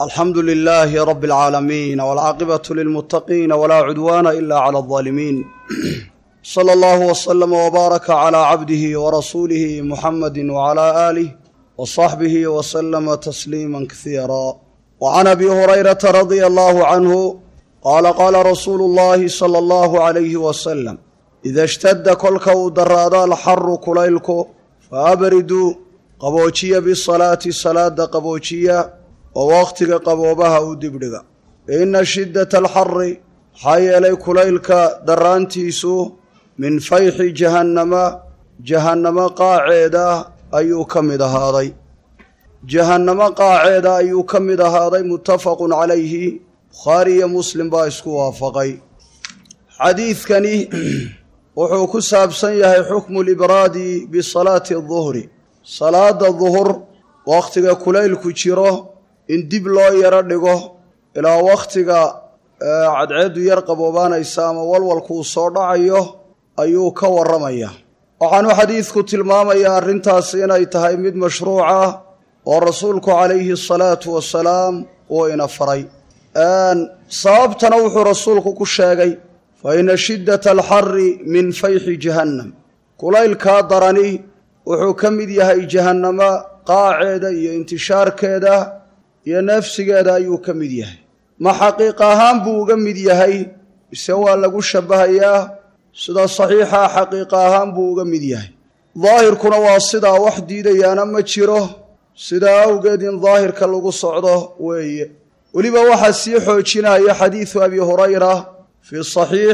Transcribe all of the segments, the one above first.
الحمد لله رب العالمين والعاقبة للمتقين ولا عدوان إلا على الظالمين صلى الله وسلم وبارك على عبده ورسوله محمد وعلى آله وصحبه وسلم تسليما كثيرا. وعن أبي هريرة رضي الله عنه قال قال رسول الله صلى الله عليه وسلم إذا اشتد كلك دراد الحر كليلك فأبردوا قبوشية بالصلاة صلاة قبوشية ووقتك قبوبها ودبدغا إن شدة الحر حي لي كليلك درانتيسو من فيح جهنم قاعدة أيو كمد هذي جهنم قاعدة أيو كمد هذي متفق عليه بخاري مسلم باسكو وافقي حديث كني وحوك سابسن يهي حكم الإبراد بصلاة الظهر صلاة الظهر وقتك كليلك جيره in dib loo yaro dhigo ilaa waqtiga cadceedu yar qaboobaanaysa ama walwalku soo dhacayo ayuu ka waramaya. waxaanu xadiisku tilmaamayaa arrintaas inay tahay mid mashruuca oo rasuulku calayhi salaatu wasalaam uu ina faray. sababtana wuxuu rasuulku ku sheegay fa ina shiddata alxarri min fayxi jahannam kulaylka darani wuxuu ka mid yahay jahannama qaaceeda iyo intishaarkeeda iyo nafsigeeda ayuu ka mid yahay. ma xaqiiq ahaan buu uga mid yahay ise waa lagu shabahayaa? sida saxiixa xaqiiq ahaan buu uga mid yahay. daahirkuna waa sidaa, wax diidayaana ma jiro, sidaa awgeed in daahirka lagu socdo weeye. weliba waxaa sii xoojinaya xadiidu abi hurayra fii saxiix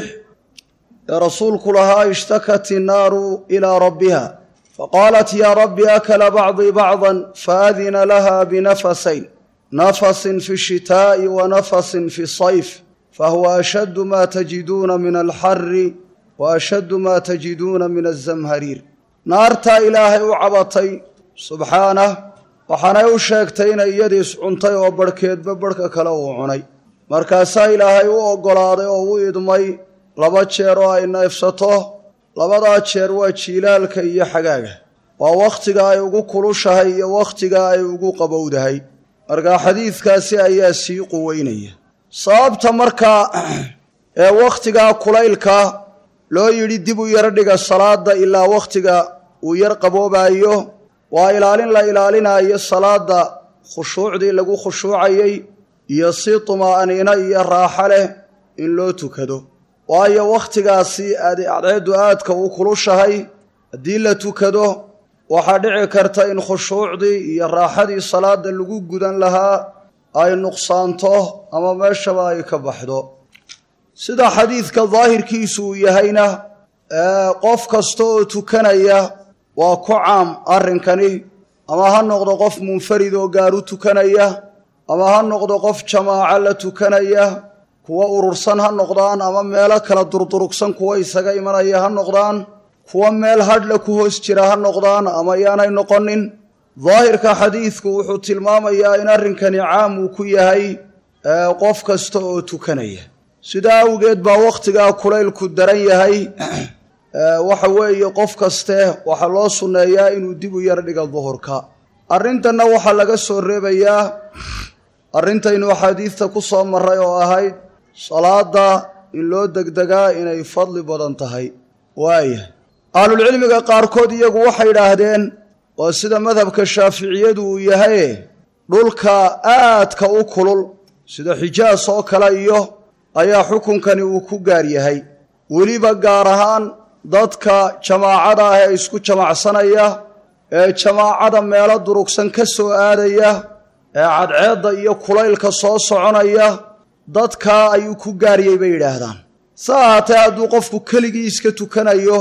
ee rasuulku lahaa ishtakat innaaru ilaa rabbiha faqaalat yaa rabbi akala bacdii bacdan faadina laha binafasayn نفس في الشتاء ونفس في الصيف فهو أشد ما تجدون من الحر وأشد ما تجدون من الزمهرير. نارتا إلهي وعبطي سبحانه وحنا يوشاكتين يديس عنطي وبركيد ببركة كلاو عني مركاسا إلهي وقلاضي وويدمي لباتشير وإن إفسطه لباتشير وشيلالك إيا حقاقه ووقتك أيوغو كلوشهي ووقتك أيوغو قبودهي. marka xadiidkaasi ayaa sii quweynaya. sababta markaa ee waqtiga kulaylka loo yidhi dib u yar dhiga salaada ilaa waqtiga uu yar qaboobayo waa ilaalin la ilaalinayo salaada khushuucdii lagu khushuucayay iyo si tumaaniina iyo raaxo leh in loo tukado. waayo waqtigaasi cadceedu aadka u kulushahay haddii la tukado waxaa dhici karta in khushuucdii iyo raaxadii salaada lagu gudan lahaa ay nuqsaanto ama meeshaba ay ka baxdo. sida xadiidka daahirkiisu uu yahayna qof kasta oo tukanaya waa ku caam arrinkani, ama ha noqdo qof munfarid oo gaar u tukanaya, ama ha noqdo qof jamaaco la tukanaya, kuwa urursan ha noqdaan, ama meelo kala durdurugsan kuwa isaga imanaya ha noqdaan, kuwa meel hadhla ku hoos jira ha noqdaan, ama yaanay noqonin. daahirka xadiidku wuxuu tilmaamayaa in arrinkani caam uu ku yahay qof kasta oo tukanaya. sidaa awgeed baa waqtigaa kulaylku daran yahay waxa weeye qof kaste waxaa loo sunneeyaa inuu dib u yar dhiga duhurka. arrintanna waxaa laga soo reebayaa arrintaynu axaadiidta ku soo marray oo ahayd salaada in loo degdegaa inay fadli badan tahay. waaya ahlulcilmiga qaarkood iyagu waxay idhaahdeen waa sida madhabka shaaficiyadu uu yahay, dhulka aadka u kulul sida xijaas oo kale iyo ayaa xukunkani uu ku gaar yahay. weliba gaar ahaan dadka jamaacada ah ee isku jamacsanaya ee jamaacada meelo durugsan ka soo aadaya ee cadceedda iyo kulaylka soo soconaya dadkaa ayuu ku gaariyey bay yidhaahdaan. sa ahaatee hadduu qofku keligii iska tukanayo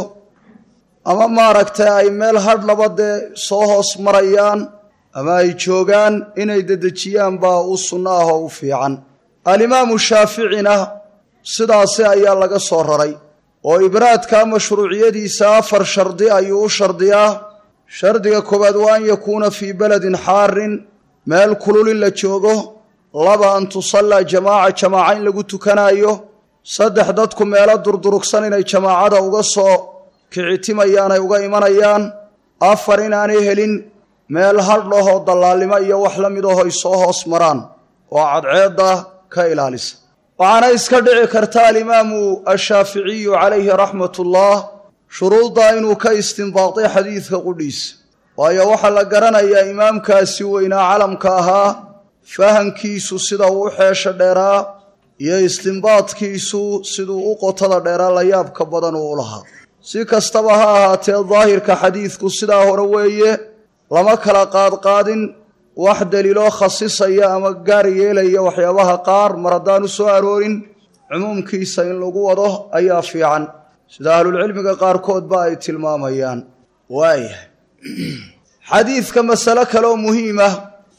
ama maaragtay ay meel hadh labadee soo hoos marayaan ama ay joogaan inay dedejiyaan baa u sunno ah oo u fiican. alimaamu shaaficina sidaasi ayaa laga soo raray oo ibraadka mashruuciyadiisa 4 shardi ayuu u shardiyaa. shardiga koowaad waa an yakuuna fii beledin xaarin, meel kulul in la joogo. 2 an tusallaa jamaaca in lagu tukanayo. 3 dadku meelo durdurugsan inay jamaacada uga soo kicitimayaan ay uga imanayaan. 4 inaanay helin meel hadh lahoo dallaalimo iyo wax la mid ahoo ay soo hoos maraan. oo cadceedda ka ilaalisa waxaana iska dhici karta alimaamu ashaaficiyu calayhi raxmatullah shuruudda inuu ka istinbaatay xadiidka qudhiisa waayo waxaa la garanayaa imaamkaasi weynaa calamka ahaa fahankiisu sida uu u xeesho dheeraa iyo istinbaadkiisu siduu u qotada dheeraa la yaabka badan uu u lahaa si kastaba ha ahaatee daahirka xadiidku sidaa hore weeye lama kala qaadqaadin wax daliiloo khasisaya ama gaar yeelaya waxyaabaha qaar mar haddaanu soo aroorin cumuumkiisa in lagu wado ayaa fiican sida ahlulcilmiga qaarkoodba ay tilmaamayaan waayahay xadiidka masale kaleoo muhiimah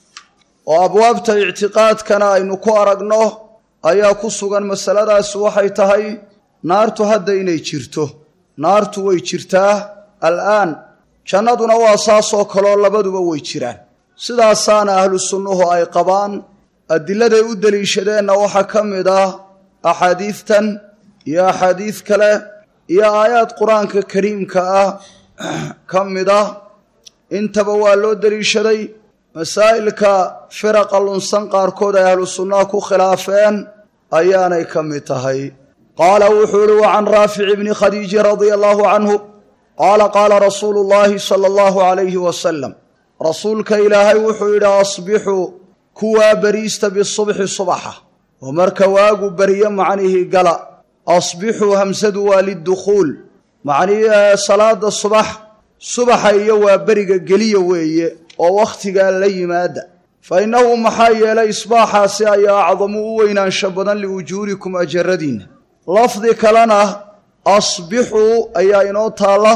oo abwaabta ictiqaadkana aynu ku aragno ayaa ku sugan masaladaasi waxay tahay naartu hadda inay jirto naartu way jirtaa al'aan jannaduna waa saasoo kaleo labaduba way jiraan sidaasaana ahlu sunnuhu ay qabaan adiladay u deliishadeenna waxaa ka mid ah axaadiidtan iyo axaadiid kale iyo aayaad qur-aanka kariimka ah ka mid ah intaba waa loo deliishaday masaa'ilka firaqa lunsan qaarkood ay ahlu sunnaha ku khilaafeen ayaanay ka mid tahay qaala wuxuu uhi wa can raafici bni khadiiji radia allahu canhu qaala qaala rasuulu llaahi sala allahu calayhi wasalam rasuulka ilaahay wuxuu yidhi asbixuu kuwaa beriista bisubxi subaxa oo marka waagu beriyo macnihii gala asbixuu hamsadu waa lidukhuul macnihii salaada subaxa iyo waa beriga geliya weeye oo wakhtigaa la yimaada fa innahu maxaa yeelay isbaaxaasi ayaa acdamu u weynaansho badan liujuurikum ajaradiinna lafdi kalena asbixuu ayaa inoo taalla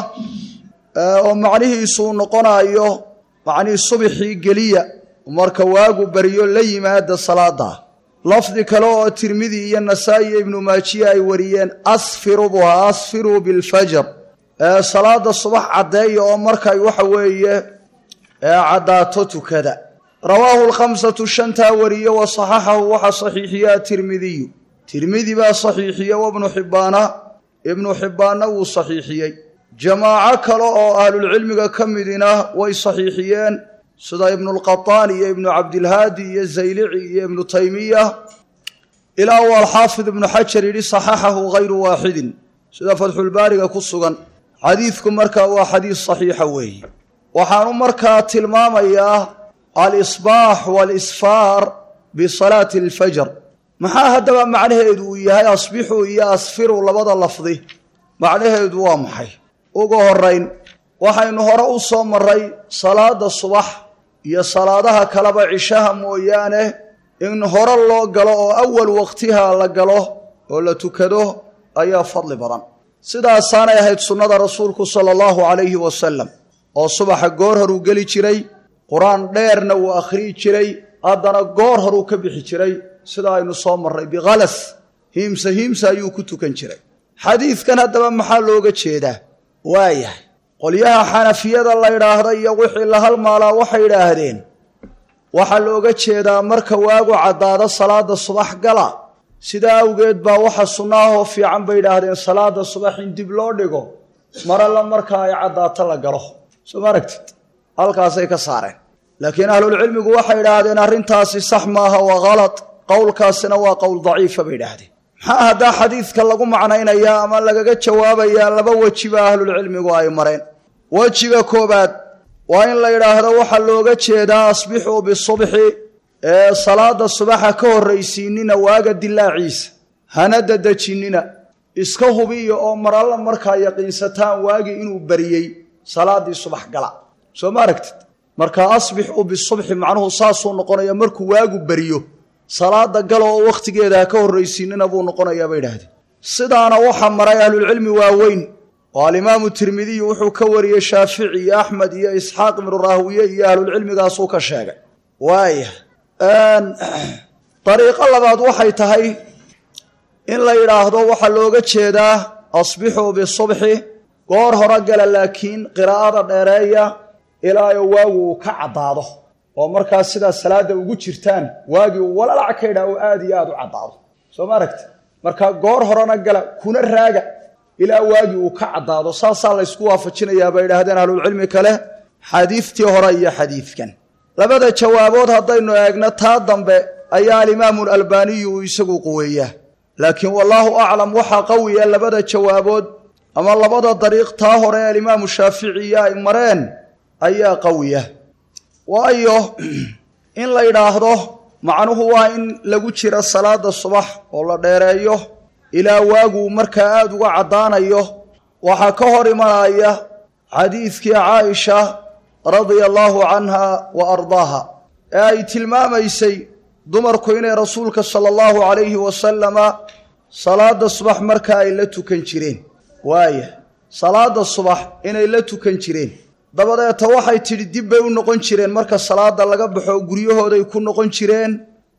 oo macnihiisu uu noqonayo macnihii subxii geliya marka waagu beriyo la yimaada salaadaa lafdi kale oo tirmidi iyo nasaa'i iyo ibnu maajiya ay wariyeen asfiru buha asfiruu bilfajr salaada subax caddeeya oo markay waxa weeye caddaato tukada rawaahu lkhamsatu shantaa wariye wa saxaxahu waxaa saxiixiya atirmidiyu tirmidi baa saxiixiye wabnu xibbaanna wuu saxiixiyey jamaaco kale oo ahlulcilmiga ka midina way saxiixiyeen sida ibnulqataan iyo ibnu cabdilhaadi iyo zaylici iyo ibnu taymiya ilaa uu alxaafid ibnu xajar yidhi saxaxahu hayru waaxidin sida fatxulbaariga ku sugan xadiidku markaa waa xadiis saxiixa weeye waxaanu markaa tilmaamayaa alisbaax waalisfaar bisalaati alfajr maxaa haddaba macnaheedu uu yahay asbixuu iyo asfiruu labada lafdi macnaheedu waa maxay ugu horayn waxaynu hore u soo maray salaada subax iyo salaadaha kaleba cishaha mooyaane in hore loo galo oo awal waqtiha la galo oo la tukado ayaa fadli badan sidaasaanay ahayd sunnada rasuulku sala allahu calayhi wasalam oo subaxa goor horuu geli jiray qur-aan dheerna wuu akhriyi jiray haddana goor horuu ka bixi jiray sida aynu soo marray bikhalas hiimsa ayuu ku tukan jiray xadiidkan haddaba maxaa looga jeedaa waayahay qolyaha xanafiyada la yidhaahda iyo wixii la halmaalaa waxay yidhaahdeen waxaa looga jeedaa marka waagu caddaado salaada subax gala sidaa awgeed baa waxa sunnaahoo fiican bay yidhaahdeen salaada subax in dib loo dhigo mar alla marka ay caddaato la galo soo ma aragtid halkaasay ka saareen laakiin ahlulcilmigu waxay yidhaahdeen arrintaasi sax maaha waa khalad qowlkaasina waa qowl daciifa bay yidhaahdeen maxaa haddaa xadiidka lagu macnaynayaa ama lagaga jawaabayaa laba weji baa ahlulcilmigu ay mareen wejiga koobaad waa in la yidhaahdo waxaa looga jeedaa asbixuu bisubxi salaada subaxa ka horraysiinina waaga dilaaciisa hana dadejinina iska hubiya oo mar alla markaa yaqiinsataan waagii inuu beriyey salaadii subax gala soo ma aragtid markaa asbixuu bisubxi macnuhu saasuu noqonaya markuu waagu beriyo salaada galo oo wakhtigeeda ha ka horraysiinina buu noqonayaa bay idhaahdeen sidaana waxaa maray ahlulcilmi waaweyn oo alimaamu tirmidiyu wuxuu ka wariyey shaafici iyo axmed iyo isxaaq ibnu rahwiye iyo ahlulcilmigaasuu ka sheegay waaya dariiqo labaad waxay tahay in la yidhaahdo waxaa looga jeedaa asbixuu bisubxi goor hore gala laakiin qiraa'ada dheereeya ilaayo waagu uu ka caddaado oo markaas sidaa salaada ugu jirtaan waagii uu walalac ka yidhaha oo aad iyo aad u caddaado soo ma aragti markaa goor horena gala kuna raaga ilaa waagii uu ka caddaado saasaa la ysku waafajinayaa bay idhaahdeen ahlulcilmi kale xadiidtii hore iyo xadiidkan labada jawaabood haddaynu eegno taa dambe ayaa alimaamu alalbaaniyu uu isagu quweeyaa laakiin wallaahu aclam waxaa qawiya labada jawaabood ama labada dariiq taa hore ee alimaamu shaaficiya ay mareen ayaa qawiya waayo in la yidhaahdo macnuhu waa in lagu jiro salaada subax oo la dheereeyo ilaa waaguu markaa aada uga caddaanayo waxaa ka hor imanaya xadiidkii caaisha radia allaahu canha wa ardaaha ee ay tilmaamaysay dumarku inay rasuulka sala allahu calayhi wasalama salaada subax markaa ay la tukan jireen waaya salaada subax inay la tukan jireen dabadeeta waxay tidhi dib bay u noqon jireen marka salaada laga baxo guryahooday ku noqon jireen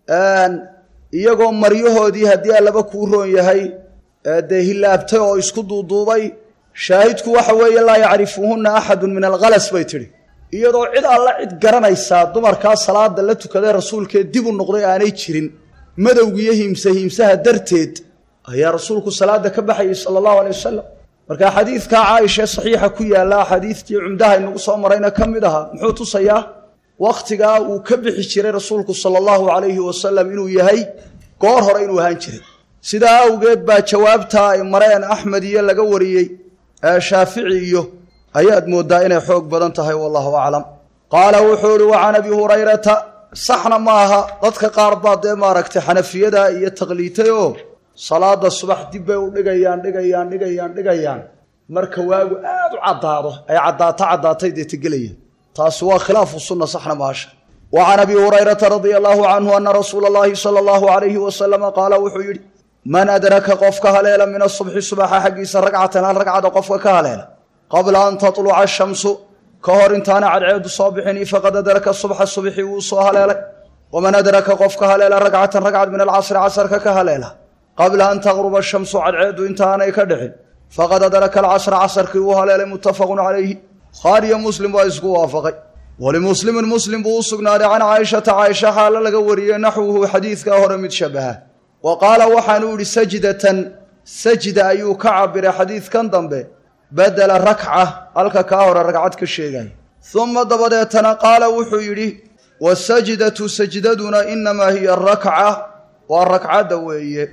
iyagoo maryahoodii haddii allaba kuu roon yahay dee hilaabtay oo isku duuduubay shaahidku waxa weeye laa yacrifuhunna axadun min alkhalas bay tidhi iyadoo cid alla cid garanaysaa dumarkaa salaada la tukaday rasuulkee dib u noqday aanay jirin madowgiiyo hiimsaha darteed ayaa rasuulku salaada ka baxayay sala allahu alay wasalam marka xadiidkaa caaisha saxiixa ku yaalla axaadiistii cumdaha inagu soo marayna ka mid ahaa muxuu tusayaa wakhtigaa uu ka bixi jiray rasuulku sala allahu calayhi wasalam inuu yahay goor hore inuu ahaan jiray sidaa awgeed baa jawaabtaa ay mareen axmed iyo laga wariyey shaafici iyo ayaad mooddaa inay xoog badan tahay wallahu aclam qaala wuxuu ihi wa can abi hurayrata saxna ma aha dadka qaar baa dee maaragtay xanafiyada iyo taqliitay oo salaada subax dib bay u dhigayaan marka waagu aad u caddaado ay caddaatay dee tegelayaan taasi waa khilaafu sunna saxna maasha wa can abi hurayrata radia allaahu canhu ana rasuula allahi sala allahu calayhi wasalama qaala wuxuu yidhi man adraka qofka haleela min asubxi subaxa xaggiisa ragcatan hal ragcada qofka ka haleela qabla an tatluca ashamsu ka hor intaana cadceedu soo bixini faqad adraka subxa subxi wuu soo haleelay waman adraka qofka haleela ragcatan ragcad min alcasri casarka ka haleela qabla an taqruba ashamsu cadceedu intaanay ka dhixin faqad adraka alcasra casarkii wuu haleelay muttafaqun calayhi bukhaariyo muslim waa isku waafaqay walimuslimin muslim buu u sugnaaday can caaishata caaisha xaalo laga wariyey naxwuhu xadiidkaa hore mid shabaha wa qaala waxaanu idhi sajdatan sajda ayuu ka cabiray xadiidkan dambe badela rakca halka kaa hore ragcad ka sheegay uma dabadeetana qaala wuxuu yidhi wasajdatu sajdaduna inamaa hiya rakca waa ragcadda weeye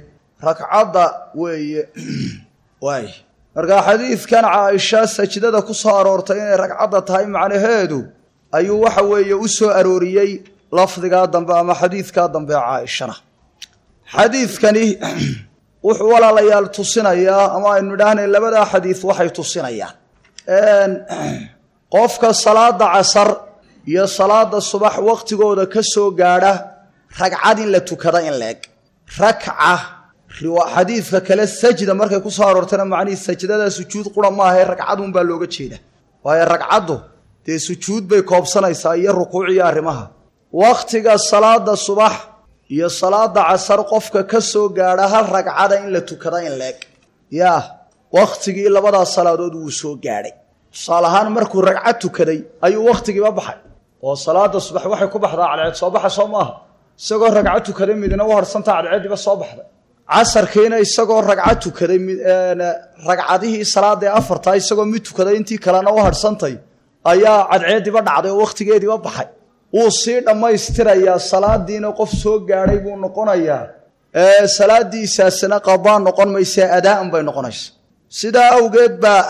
waay markaa xadiidkan caaisha sajdada ku soo aroortay inay ragcadda tahay macnaheedu ayuu waxa weeye u soo arooriyey lafdigaa dambe ama xadiidkaa dambe caaishana xadiidkani wuxuu walaalayaal tusinayaa ama aynu idhaahnay labadaa xadiid waxay tusinayaan qofka salaada casar iyo salaada subax waqtigooda ka soo gaadha ragcad in la tukada in la-eg rakca xadiidka kale sajda markay ku soo aroortayna macnihii sajdada sujuud qura maahae ragcadun baa looga jeeda waayo ragcaddu dee sujuud bay koobsanaysaa iyo rukuuc iyo arrimaha wakhtiga salaada subax iyo salaada casar qofka ka soo gaadha hal ragcada in la tukada in la-eg yaa wakhtigii labadaas salaadood wuu soo gaadhay tusaale ahaan markuu ragcad tukaday ayuu wakhtigiiba baxay oo salaada subax waxay ku baxdaa cadceed soo baxa soo maaha isagoo ragcad tukaday midna u harsantaa cadceediiba soo baxday casarkiina isagoo ragcad tukaday ragcadihii salaadae afartaa isagoo mid tukaday intii kalena u harhsantay ayaa cadceediiba dhacday oo wakhtigeediiba baxay wuu sii dhammaystirayaa salaadiina qof soo gaadhay buu noqonayaa salaadiisaasina qadaan noqon maysa adaa'an bay noqonaysa sidaa awgeed baa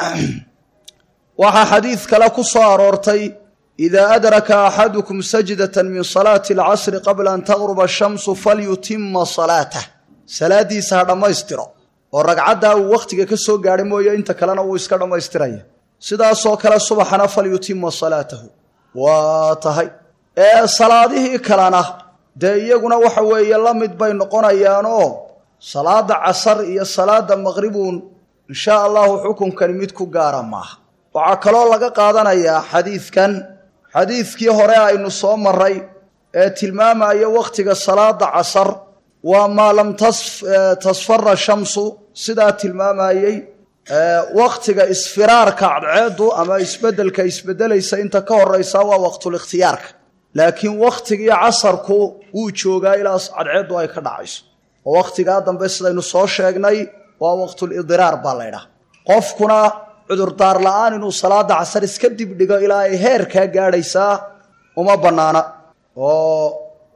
waxaa xadiid kale ku soo aroortay idaa adraka axadukum sajdatan min salaati alcasri qabla an taqruba ashamsu falyutima salaatah salaadiisa ha dhammaystiro oo ragcaddaa uu wakhtiga ka soo gaadhay mooye inta kalena wuu iska dhammaystiraya sidaasoo kale subaxana falyutima salaatahu waa tahay salaadihii kalena dee iyaguna waxa weeye la mid bay noqonayaanoo salaada casar iyo salaada maqribuun inshaa allahu xukunkani mid ku gaara maaha waxaa kaloo laga qaadanayaa xadiidkii hore aynu soo maray ee tilmaamaya wakhtiga salaada casar waa maa lam tasfara shamsu sidaa tilmaamayey wakhtiga isfiraarka cadceedu ama isbedelka isbedelaysa inta ka horeysa waa waqtulikhtiyaarka laakiin wakhtigii casarku wuu joogaa ilaa cadceedu ay ka dhacayso oo wakhtigaa dambe sidaynu soo sheegnay waa waqtulidraar baa laydhaha qofkuna cudurdaar la-aan inuu salaada casar iska dibdhigo ilaa ay heerkaa gaadhaysaa uma bannaana oo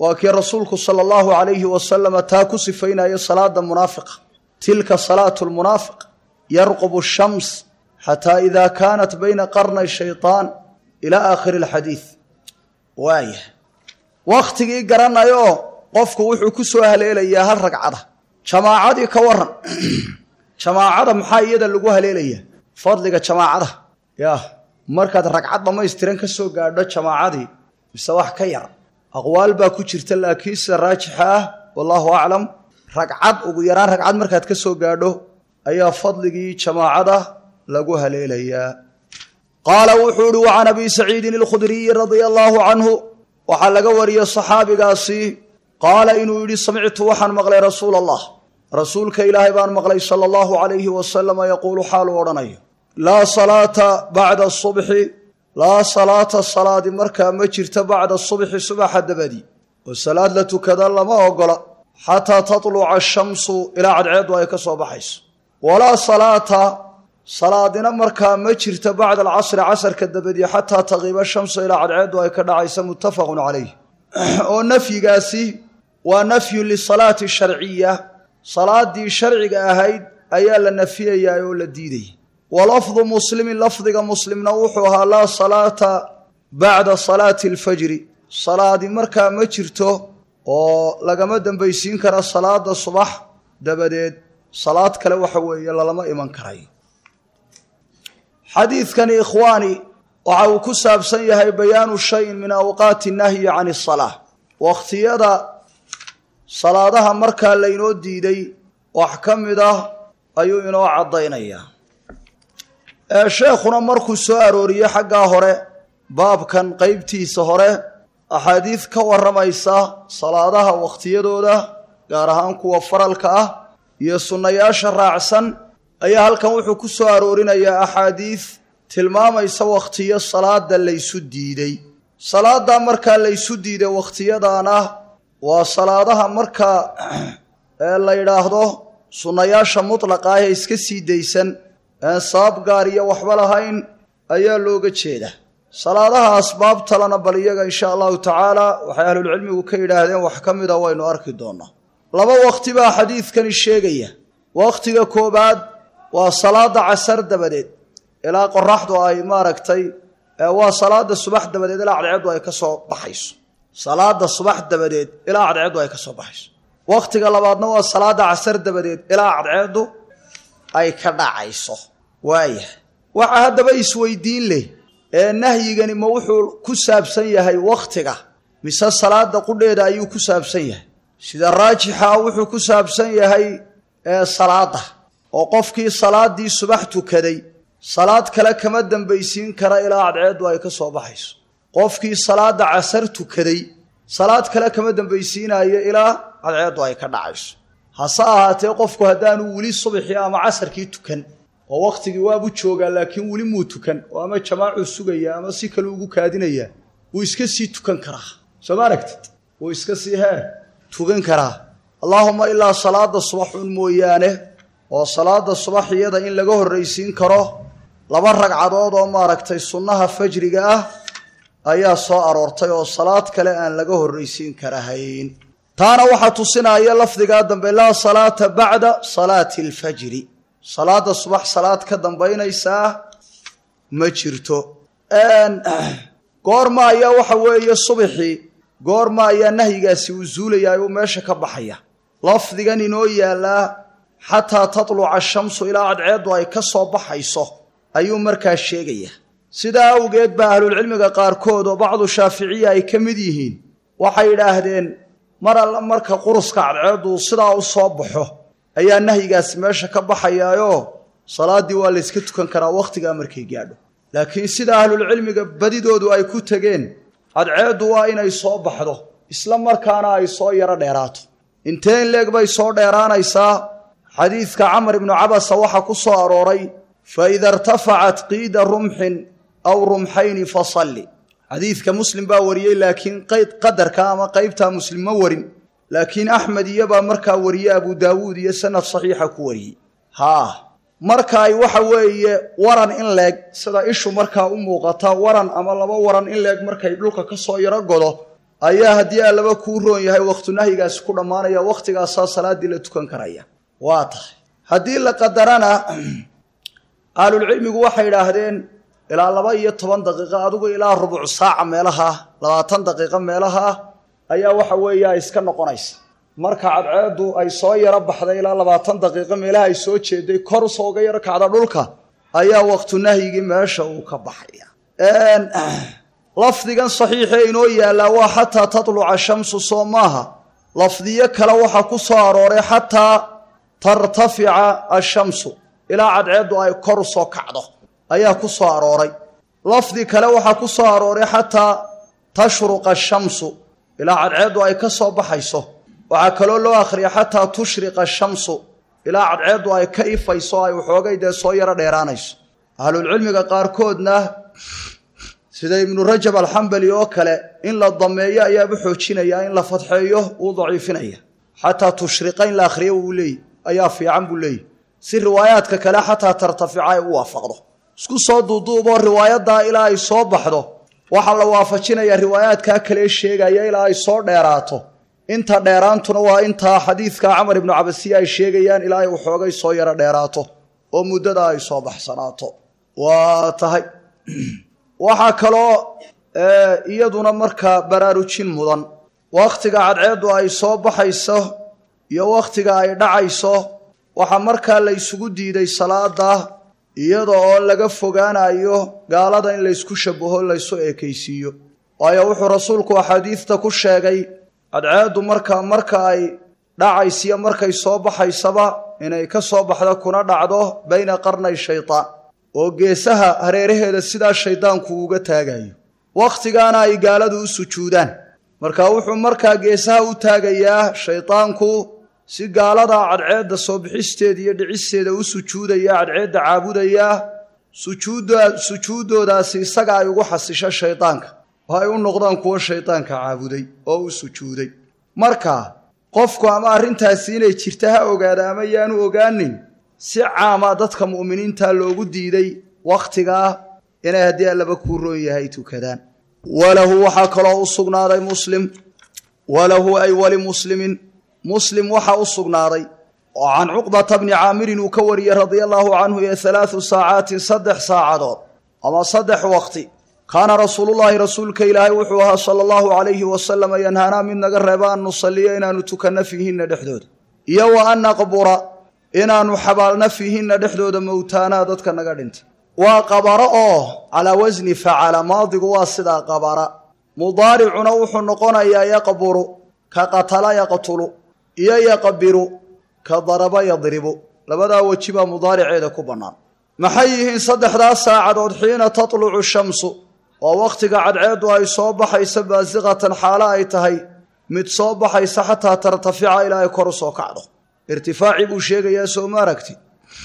وكي رسولك صلى الله عليه وسلم تاكو صفينا يا صلاة منافق تلك صلاة المنافق يرقب الشمس حتى إذا كانت بين قرني الشيطان إلى آخر الحديث وايه وقتي قرنا يو قفك وحو كسوها ليليا هالرقعة جماعة كورن جماعة محايدة لقوها ليليا فضلك جماعة يا مركز رقعة ما يسترين كسو قادة جماعة بسواح كير أقوال باكو جرت لكيس راجحة والله أعلم رقعة ويران رقعة مركز كسو قادة أي فضلك جماعة لقوها ليليا قال وحول عن أبي سعيد الخدري رضي الله عنه وحلق وري الصحابي قاسي قال إنه يريد سمعت وحن مغلي رسول الله رسولك إلهي بان مغلي صلى الله عليه وسلم يقول حال ورني لا صلاة بعد الصبح لا صلاة الصلاة مركا مجرت بعد الصبح صباح الدبدي والصلاة لتكذا لما أقول حتى تطلع الشمس إلى عدعيد ويكسو بحيس ولا صلاة صلاة مركا مجرت بعد العصر عصر كالدبدي حتى تغيب الشمس إلى عدعيد ويكدع عيسى متفق عليه ونفي قاسي ونفي للصلاة الشرعية صلاة دي شرعي أهيد أيال النفي يا يول الديدي ولفظ مسلم لفظ مسلم نوحها لا صلاة بعد صلاة الفجر صلاة دي مركا مجرته ولقمدن بيسين كرا صلاة الصبح دبديد صلاة كالوحوية لما إيمان كراي حديث كان إخواني وعو كساب سيهي بيان الشيء من أوقات النهي عن الصلاة واختيار صلاة مركا لينو ديدي وحكم ده أيو إنو عضينيا شيخنا مركو سؤال حقا هوري باب كان قيبتي سهوري أحاديث كورميسا صلاة واختيار ده قارهان كوفرالك يسنياش الرعسن أي هالكان وحو كسو أرورينا يا أحاديث tilmaamaysa waqtiyo salaada la isu diiday salaada marka la isu diiday waqtiyadaana waa salaadaha marka la yiraahdo sunnayaasha mutlaqa ah iska siidaysan sabab gaar iyo waxba lahayn ayaa looga jeeda salaadaha asbaab talana bal iyaga insha Allah taala waxay ahlul cilmigu ka yiraahdeen wax kamida waynu arki doonaa laba waqti baa xadiidkan sheegaya waqtiga koobaad waa salaada casar dabadeed إلى قرحت أي ماركتي وصلاة الصباح دبدت إلى عدد وأي كسر بحيس صلاة الصباح دبدت إلى عدد وأي كسر بحيس وقت قال بعضنا والصلاة عصر دبدت إلى عدد أي كذا عيسو وايه وعهد بيس ويدين له النهي جاني موحول كسب سيء هاي وقتها مثل صلاة قل إذا أيو كسب سيء سيد الراجح وحول كسب سيء هاي صلاة وقفك صلاة دي صبحت كذي صلاة كلا كما دنبيسين كرا إلى عدد وأي كسو بحيس قفكي صلاة عسرت كدي صلاة كلا كما دنبيسين أي إلى عدد وأي كدعيس حصاها تقفك هدان ولي الصبح يا مع عسر كي تكن ووقت جواب تشوغا لكن ولي مو تكن وأما جماع السجيا أما سيكلوجو كادينيا ويسكسي تكن كرا سماركت ويسكسي ها تكن كرا اللهم إلا صلاة الصبح مويانه وصلاة الصبح يدا إن لجوه الرئيسين كراه لبا ركعدود oo maaragtay sunnaha fajriga ah ayaa soo aroortay oo salaad kale aan laga horreysiin karahayn taana waxa tusinaya lafdiga dambe la salaata ba'da salaati al-fajr salaada subax salaad ka dambeynaysa ma jirto goorma ayaa waxa weeye subaxi goorma ayaa nahyigaasi u zuulaya oo meesha ka baxaya lafdigan inoo yaala hatta tatlu'a ash-shamsu ila ad'ad ay ka soo baxayso ayuu markaa sheegaya sida awgeed baa ahlul cilmiga qaarkood oo bacdu shaafiiciya ay kamid yihiin waxay yiraahdeen marka quruska cadceedu sida u soo baxo ayaa nahyigaas meesha ka baxayaayo salaadii waa la iska tukan karaa waqtiga markay gaadho laakiin sida ahlul cilmiga badidoodu ay ku tageen cadceedu waa inay soo baxdo isla markaana ay soo yara dheeraato inteen leeg bay soo dheeraanaysaa xadiiska Amr ibn Abasa waxa ku soo arooray فإذا ارتفعت قيد رمح أو رمحين فصلي حديث كمسلم باوري لكن قدر كما قيبتها مسلم موري لكن أحمد يبا مركا وري أبو داود يسنة صحيحة كوري ها مركا يوحوي ورن إن لك سدا إيشو مركا أمو غطا ورن أما لما ورن إن لك مركا يبلوك كسو يرقله ayaa haddii allaba kuu roon yahay waqtu nahyigaasi ku dhammaanaya waqtigaasaa salaaddii la tukan karaya waa tahay haddii la qadarana ahlulcilmigu waxay idhaahdeen ilaa 12 daqiiqo adigu ilaa rubuc saaca meelaha 20 daqiiqo meelaha ayaa waxa weeye iska noqonaysa marka cadceedu ay soo yara baxday ilaa 20 daqiiqo meelaha ay soo jeeday kor soo ga yara kacda dhulka ayaa waqtu nahyigi meesha uu ka baxaya lafdigan saxiixa inoo yaala waa hatta tatlu'a shamsu soomaha lafdiyo kale waxa ku soo arooray hatta tartafi'a ash-shamsu ilaa cadceedu ay kor soo kacdo ayaa ku soo arooray lafdi kale waxa ku soo arooray hatta tashruqa ash-shamsu ilaa cadceedu ay ka soo baxayso waxa kale loo akhriyo hatta tushriqa ash-shamsu ilaa cadceedu ay ka ifayso ay xoogay soo yara dheeraanayso ahlul cilmiga qaar koodna sida ibn Rajab al-Hanbali oo kale in la dameeyo ayaa u xoojinaya in la fadxeeyo uu daciifinaya hatta tushriqa in la akhriyo uu leey ayaa fiican buu leey si riwaayaadka kale hatta tartafica ay u waafaqdo isku soo duuduubo riwaayada ilaa ay soo baxdo waxa la waafajinaya riwaayaadka kale sheegaya ilaa ay soo dheeraato inta dheeraantuna waa inta xadiiska Umar ibn Abasiya ay sheegayaan ilaa ay xoogay soo yara dheeraato oo muddada ay soo baxsanaato waa tahay waxa kale iyaduna marka baraarujin mudan waqtiga cadceedu ay soo baxayso iyo waqtiga ay dhacayso waxa marka la isugu diiday salaada iyadoo oo laga fogaanayo gaalada in la isku shabaho la isoo eekaysiyo waayo wuxuu rasuulku xadiista ku sheegay cadceedu marka ay dhacaysiyo markay soo baxaysaba inay ka soo baxdo kuna dhacdo bayna qarnay shaytaan oo geesaha hareeraheeda sida shaydaanku uga taagayo waqtigaana ay gaaladu u sujuudaan marka wuxuu markaa geesaha u taagayaa shaydaanku si gaalada cadceeda soo bixisteed iyo dhicisteeda u sujuudaya cadceeda caabudaya sujuudoodaasi isaga ay ugu xasisho shaydaanka way u noqdaan kuwa shaydaanka caabuday oo u sujuuday marka qofku ama arintaasi inay jirta ha ogaada ama yaanu ogaanin si caama dadka muuminiinta loogu diiday waqtiga inay hadii allaba ku roon yahay tukadaan walahu waxa kale oo sugnaaday muslim walahu ay wali muslimin مسلم وحا أصغناري وعن عقبة بن عامر وكوري رضي الله عنه 3 ساعات صدح ساعات أما صدح وقتي كان رسول الله رسولك إلهي وحوها صلى الله عليه وسلم ينهانا من نقربان نصلي إنا نتكن فيهن دحدود يو أن نقبر إنا نحبالنا فيهن دحدود موتانا ضدك نقرنت وقبرأ على وزن فعل ماضي قواصدا قبر مضارع نوح نقنا يقبر كقتل يقتل iyo yaqbiru ka daraba yadribu labada wajiba mudaariceeda ku banaan maxay yihiin saddexdaas saacadood xiina tatlu'u shamsu oo waqtiga cadceedu ay soo baxayso baasiqatan xaala ay tahay mid soo baxaysa xataa tartafica ilaa ay kor soo kacdo irtifaaci buu sheegayaa soo maaragti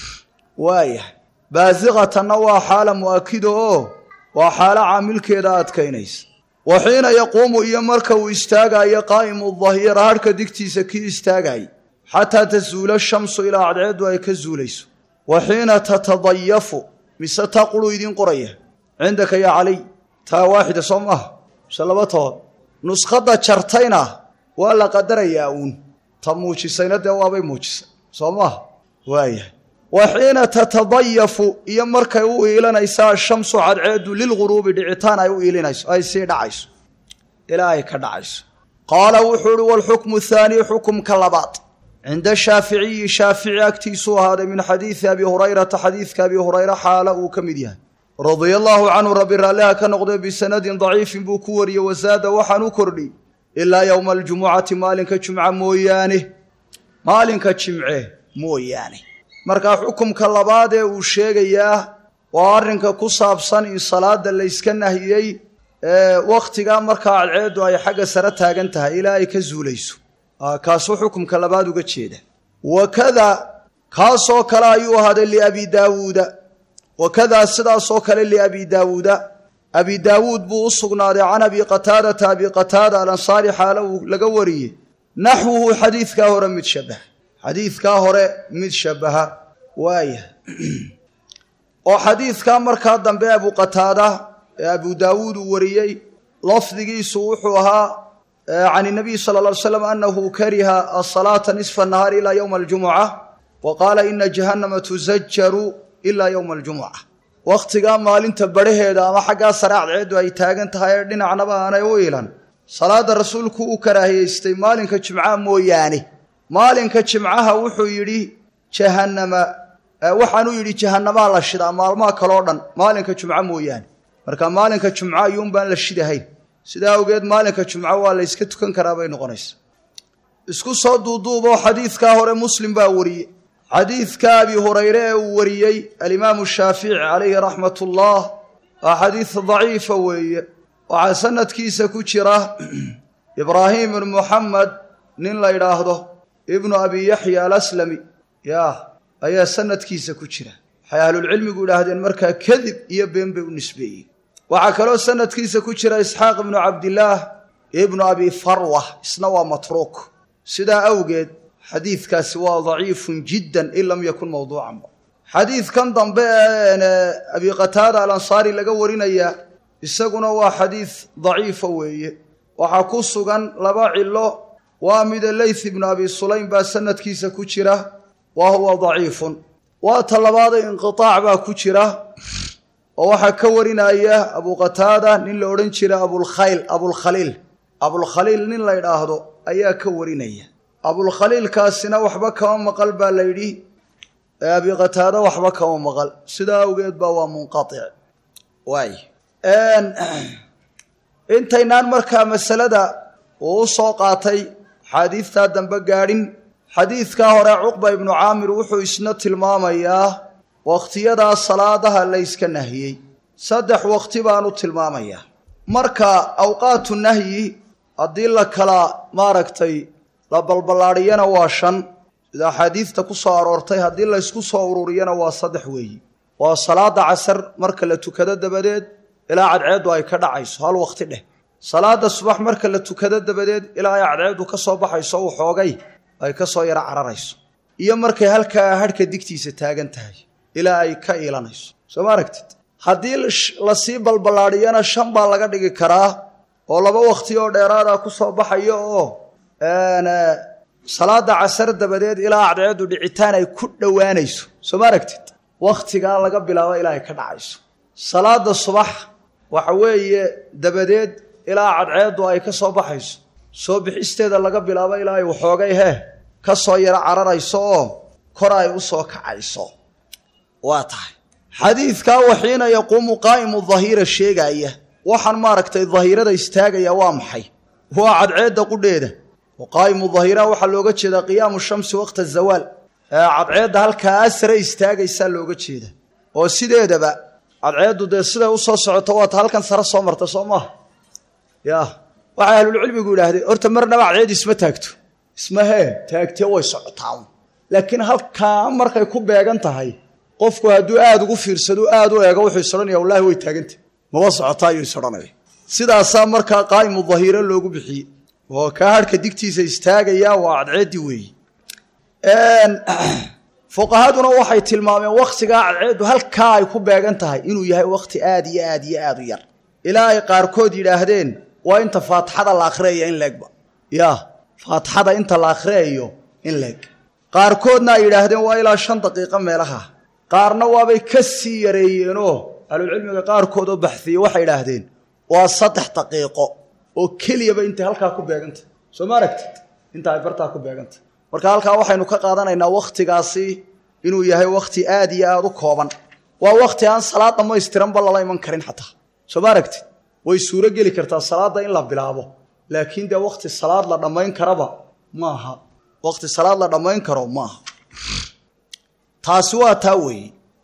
waaya baasiqatan waa xaala muakido oo waa xaala caamilkeeda adkaynaysa وحين يقوم يمرك ويستاغى قائم الظهير هرك دكتيسا كي استاغى حتى تزول الشمس إلى عدعد ويكزوليس وحين تتضيف مستقل يدين قرية عندك يا علي تا واحد صمه سلبته نسخة شرطينا ولا قدر ياون تموشي سينة وابي موشي صمه وايه وحين تتضيف يمرك إلى نيساء الشمس عدعد للغروب دعتان إلى نيس أي سيد عيس إلهي كدعيس قال وحول والحكم الثاني حكم كاللباط عند الشافعي شافعي أكتيسو هذا من حديث أبي هريرة حديث أبي هريرة حاله كمديها رضي الله عنه ربي الله كنقضي بسند ضعيف بكوري وزاد وحنو كردي إلا يوم الجمعة مالك جمعة مويانه marka xukumka labaad ee uu sheegaya waa arinka ku saabsan in salaada la iska nahiyay waqtiga marka cadceedu ay xagga sare taagan tahay ilaa ay ka zuulayso kaasoo xukumka labaad uga jeeda wakada kaasoo kale ayuu ahaday li abi daawuda wakada sidaasoo kale li abi daawud buu u sugnaaday can abi qataada al-ansari xaala uu laga wariyay naxwuhu xadiidka hore mid shabah xadiidka hore mid shabaha waaya oo xadiidka marka dambe abu qataada abu daawud wariyay lafdigiisu wuxuu ahaa عن النبي صلى الله عليه وسلم أنه كره الصلاة نصف النهار إلى يوم الجمعة وقال إن جهنم تزجر إلا يوم الجمعة وقت قام مالين تبره هذا ما حقا سرع عيد ويتاجن تهايردين عنبا أنا يويلا صلاة الرسول كو كراهي استمالين كجمعة موياني مالين كجمعها وحو يري جهنم وحنو يري جهنم على الشدة ما كلورن مالين كجمعة موياني مركا مالين كجمعة يوم بان للشدة هاي سيدا وقيد مالين كجمعة ولا يسكتو كان كرابين غنيس اسكو صدو دوبو حديث كاهور مسلم باوري حديث كابي هريرة وريي الإمام الشافعي عليه رحمة الله حديث ضعيف وعسنة كيسة كترة إبراهيم بن محمد نين لا يراهده ابن أبي يحيى الأسلمي أي سنة كيسة كترة حيال العلم يقول هذا المركة كذب يبين بالنسبة وعكلو سنة كيسة كترة إسحاق بن عبد الله ابن أبي فروة سنوى متروك سدا أوجد حديث كاسوا ضعيف جدا إن لم يكن موضوعا حديث كان ضمن أبي قتادة الأنصاري لقورنا إياه إسقنا هو حديث ضعيف وحكوسو كان لباعي الله وامد الليث بن أبي سليم بسنة كيسة كترة وهو ضعيف وطلبات انقطاع با كترة وحكورنا إياه أبو قتادة نين لورنشرة أبو الخليل نين لا يراهدو أيها كورنا إياه أبو الخليل كاسنا وحبك ومقل بالليلي أبي قتادة وحبك ومقل سدا وقيد بوا منقطع واي انتينان مركا مسألة وصوقاتي حديث تادن بقارين حديث كهراء عقبة بن عامر وحو إسنة المامية واختيادها الصلاة ليس كالنهي صدح واختبانو المامية مركا أوقات النهي أدل كلا ماركتي لبلبلارينا واشن إذا حديث تكسو أرورتي هدي الله يسكسو أرورينا وصدح وي وصلاة عصر مركا لتكدا دبديد إلى عدعيد وأي كدعيس هالوقت له صلاة الصبح مركا لتكدا دبديد إلى عدعيد وكسو بحيسو حوغي أي كسو يرع رئيس إيا مركا هالكا ديكتي ستاقن تهي إلى أي كايلانيس سماركتت هدي لسي بلبلارينا شنبا لغا ديكي كراه ولبا وقتيو ديرادا كسو بحيو أنا صلاة عصر دبديد إلى عدعيد ودعيتان أي كل دوانيسو سماركتت وقتي قال لك بلاوة إلهي كدعيسو صلاة الصبح وحوي دبديد إلى عدعيد وأي كصباحيسو صبح استيد لك بلاوة إلهي وحوغيه كصير عرريسو كراي وصو كعيسو واضح حديث كاوحين يقوم قائم الظهير الشيقاية وحن ماركتي الظهيرة استاقيا وامحي هو عدعيد قديده وقائم الظهيرة وحلوغة جدا قيام الشمس وقت الزوال عدعيد هالكاسر يستاقي سالوغة جدا وسيده دبا عدعيد دي سيده وصوصعطوات هالكان سرسو مرتسومه وحيال العلم يقول هذه ارتمرنا بعدعيد اسمه تاكتو اسمه هي تاكتي ويسعطاون لكن هالكان مركا يكون بيغانتهي qofku haduu aad ugu fiirsado aad u eego wuxuu saranaya wallahi way taagantay ma wasacatayo saranay sidaas marka qaaymu dhahira loogu bixiyay oo ka harka digtiisa istaagaya waa cadceedi weey fuqahaduna waxay tilmaameen waqtiga cadceedu halka ay ku beegan tahay inuu yahay waqti aad iyo aad u yar ilaahay qaar kood yiraahdeen waa inta faatixada la akhriyo in leegba faatixada inta la akhriyo in leeg qaar koodna yiraahdeen waa ilaa 5 daqiiqo meelaha qaarna waabay ka sii yareeyeenoo cilmiga qaarkood oo baxthiyay waxay yiraahdeen waa 3 daqiiqo oo kaliya inta halka ku beeganta soo ma aragtid inta ay bartaa ku beeganta marka halka waxaynu ka qaadanaynaa waqtigaasi inuu yahay waqti aad iyo aad u kooban waa waqti aan salaad dhammaystiran bal la iman karin xataa soo ma aragtid way suura gali kartaa salaada in la bilaabo laakiin de waqti salaad la dhamayn karaba maaha waqti salaad la dhamayn karo maaha taaswa taawi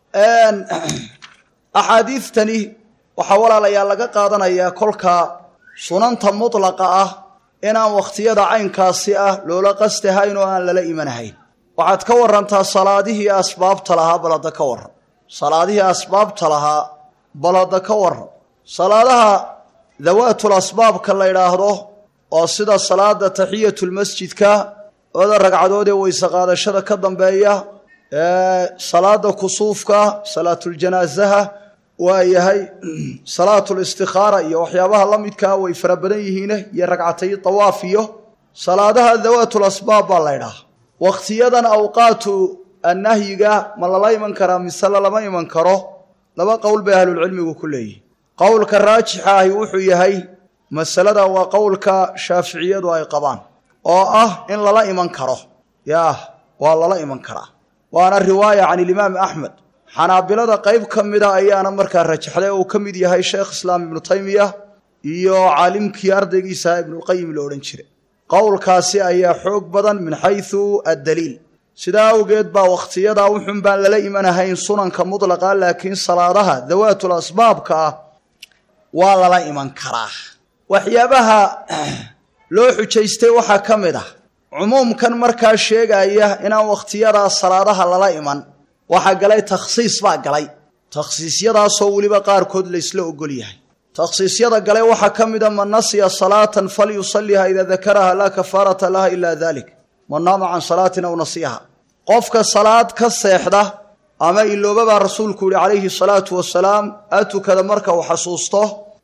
axaadiistani waxa walaalayaal laga qaadanaya kolka sunanta mutlaqa ah inaan waqtiyada caynkaasi ah loola qastahayn oo aan lala imanahayn waxaad ka warantaa salaadihii asbaabta lahaa balada ka waran salaadihii asbaabta lahaa balada ka waran salaadaha dawaatul asbaab ka la yiraahdo oo sida salaada tahiyatul masjidka oo ragcadood ee waysa qaadashada ka dambeeya صلاة كسوفك صلاة الجنازة waayahay salaatul istikhara iyo waxyaabaha la midka way farabadan yihiin iyo ragcatay tawaaf iyo salaadaha dawaatul asbaab baa la yiraahdaa waqtiyadan awqaatu annahyiga ma la iman karaa mise lama iman karo laba qowl bay ahlul cilmigu ku leeyihiin qowlka raajixa ah wuxuu yahay masalada waa qowlka shaafiiciyadu ay qabaan oo ah in lala iman karo waa lala iman karaa waana riwaaya can imaam ahmed xanaabilada qayb kamida ayaana markaa rajaxday oo kamid yahay sheekh islaam ibn taymiya iyo caalimkii ardaygiisa ibn qayyim loo oran jiray qowlkaasi ayaa xoog badan min haythu ad-daliil sidaa awgeed baa waqtiyada wuxuun baan lala imanahayn sunanka mudlaqa laakiin salaadaha dawaatul asbaabka waa lala iman karaa waxyaabaha loo xujaystay waxa kamid ah cumuumkan markaa sheegaya inaan waqtiyada salaadaha lala iman waxa galay takhsiis baa galay takhsiisyadaasoo waliba qaarkood la isla ogol yahay takhsiisyada galay waxa kamida man nasiya salatan falyusalliha idha dhakaraha la kafarata laha illa dhalik man nama an salatina wa nasiha qofka salaad ka seexda ama iloobaba rasuulku alayhi salatu wasalaam atukada marka uu xasuusto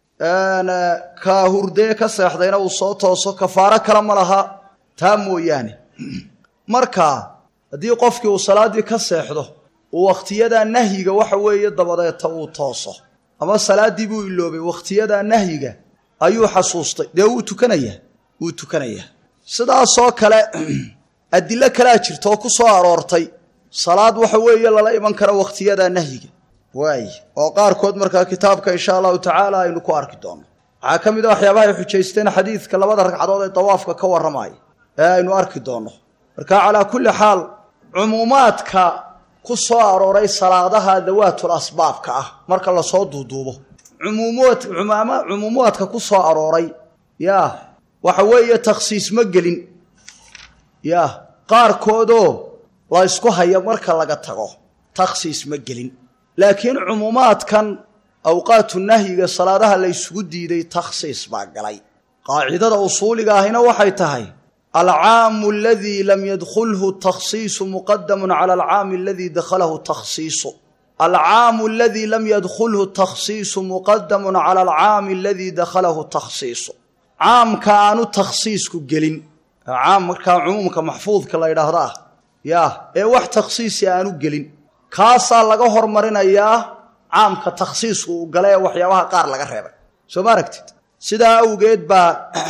ka hurde ka seexdayna uu soo tooso kafaara kala malaha taa mooyaane marka hadii qofkii uu salaadii ka seexdo waqtiyada nahyiga waxa weeye dabadeeta uu tooso ama salaadii buu iloobay waqtiyada nahyiga ayuu xasuustay de uu tukanaya sidaas oo kale adilla kala jirto ku soo aroortay salaad waxa weeye lala iman kara waqtiyada nahyiga oo qaar kood marka kitaabka insha Allah ta'ala aynu ku arki doono waxa kamid ah waxyaabaha ay xujeysteen xadiiska labada ragcadood ee tawaafka ka waramay aynu arki doono marka ala kulli xaal umuumaadka ku soo arooray salaadaha dawaatul asbaabka ah marka la soo duuduubo umuumaadka ku soo arooray waxa weeye takhsiis ma gelin qaar koodo la isku hayo marka laga tago takhsiis ma gelin laakiin umuumaadkan awqaatu nahyiga salaadaha la isugu diiday takhsiis baa galay qaacidada usuuliga ahina waxay tahay العام الذي لم يدخله التخصيص مقدم على العام الذي دخله التخصيص العام الذي لم يدخله التخصيص مقدم على العام الذي دخله التخصيص عام كانوا تخصيص كجلين عام كان عمومك محفوظ كلا يراهدا wax takhsiis aanu gelin kaasa laga hormarinaya caamka takhsiis uu galay waxyaabaha qaar laga reebay soo maaragtid sida awgeed ba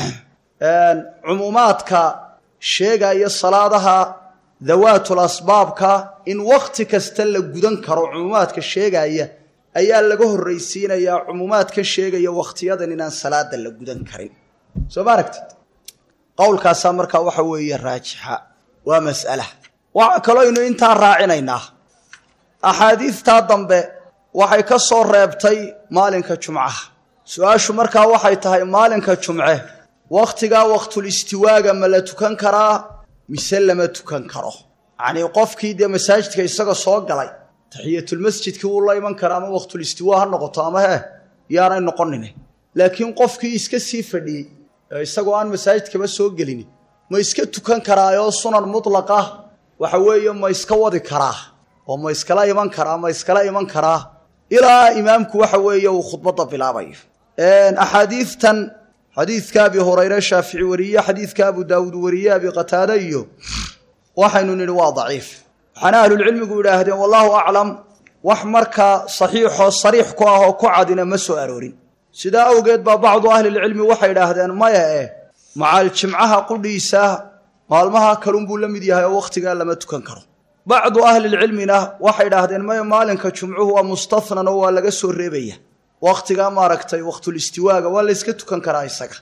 umuumaadka sheegaya salaadaha dawaatul asbaabka in waqti kasta la gudan karo umuumaadka sheegaya ayaa laga horreysiinaya umuumaadka sheegaya waqtiyadan inaan salaada la gudan karin soo maaragtid qowlkaas marka waxa weeye raajixa waa mas'ala waxa kale inuu inta raacinayna ahadiista dambe waxay ka soo reebtay maalinka jumcaha su'aashu marka waxay tahay maalinka jumce waqtiga waqtul istiwaaga ma la tukan karaa mise lama tukan karo yani qofkii de masaajidka isaga soo galay tahiyatul masjidka uu la iman karaa ama waqtul istiwaa noqoto ama yaanay noqonin laakiin qofkii iska sii fadhiyay isagoo aan masaajidka ba soo gelin ma iska tukan karaayo sunan mutlaqa waxa weeye ma iska wadi karaa oo ma iskala iman karaa ilaa imaamku waxa weeye uu khudbada bilaabayo ahadiistan حديث كابي هريرة شافعي وريه حديث كابو داود وريه أبي قتادة إيوه وحين نلوا ضعيف حنا أهل العلم يقول هذا والله أعلم وحمرك صحيح وصريح كعادنا مسو أرورين سدا أوجد بعض أهل العلم وحيد هذا ما مع الجمعها قديسة مالمها كلام لم يديها وقت قال لما تكنكر بعض أهل العلمنا وحيد هذا ما مالك جمعه ومستثنى ولا جسر الربية waqtiga ma aragtay waqtul istiwaaga wala iska tukan karaa isaga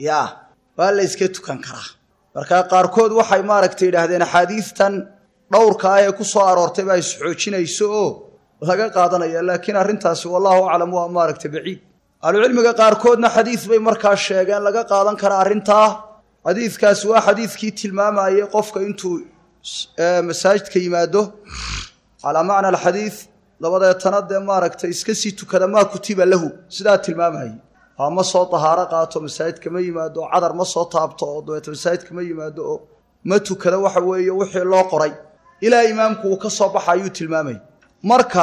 wala iska tukan karaa marka qaar kood waxay ma aragtay yiraahdeen xadiistan dhowrka ay ku soo aroortay bay xoojinayso oo laga qaadanaya laakiin arintaasi wallahu a'lam waa ma aragtay baciid cilmiga qaar koodna xadiis bay markaa sheegeen laga qaadan kara arinta xadiiskaas waa xadiiskii tilmaamayay qofka intuu masaajidka yimaado ala macna alxadiis labada tanade ma aragtay iska sii tukada ma kutiba lahu sida tilmaamay ama soo tahaara qaato masaajidka ma yimaado cadar ma soo taabto oo doonto masaajidka ma yimaado ma tukada waxa weeye wixii loo qoray ilaa imaamku uu ka soo baxayo tilmaamay marka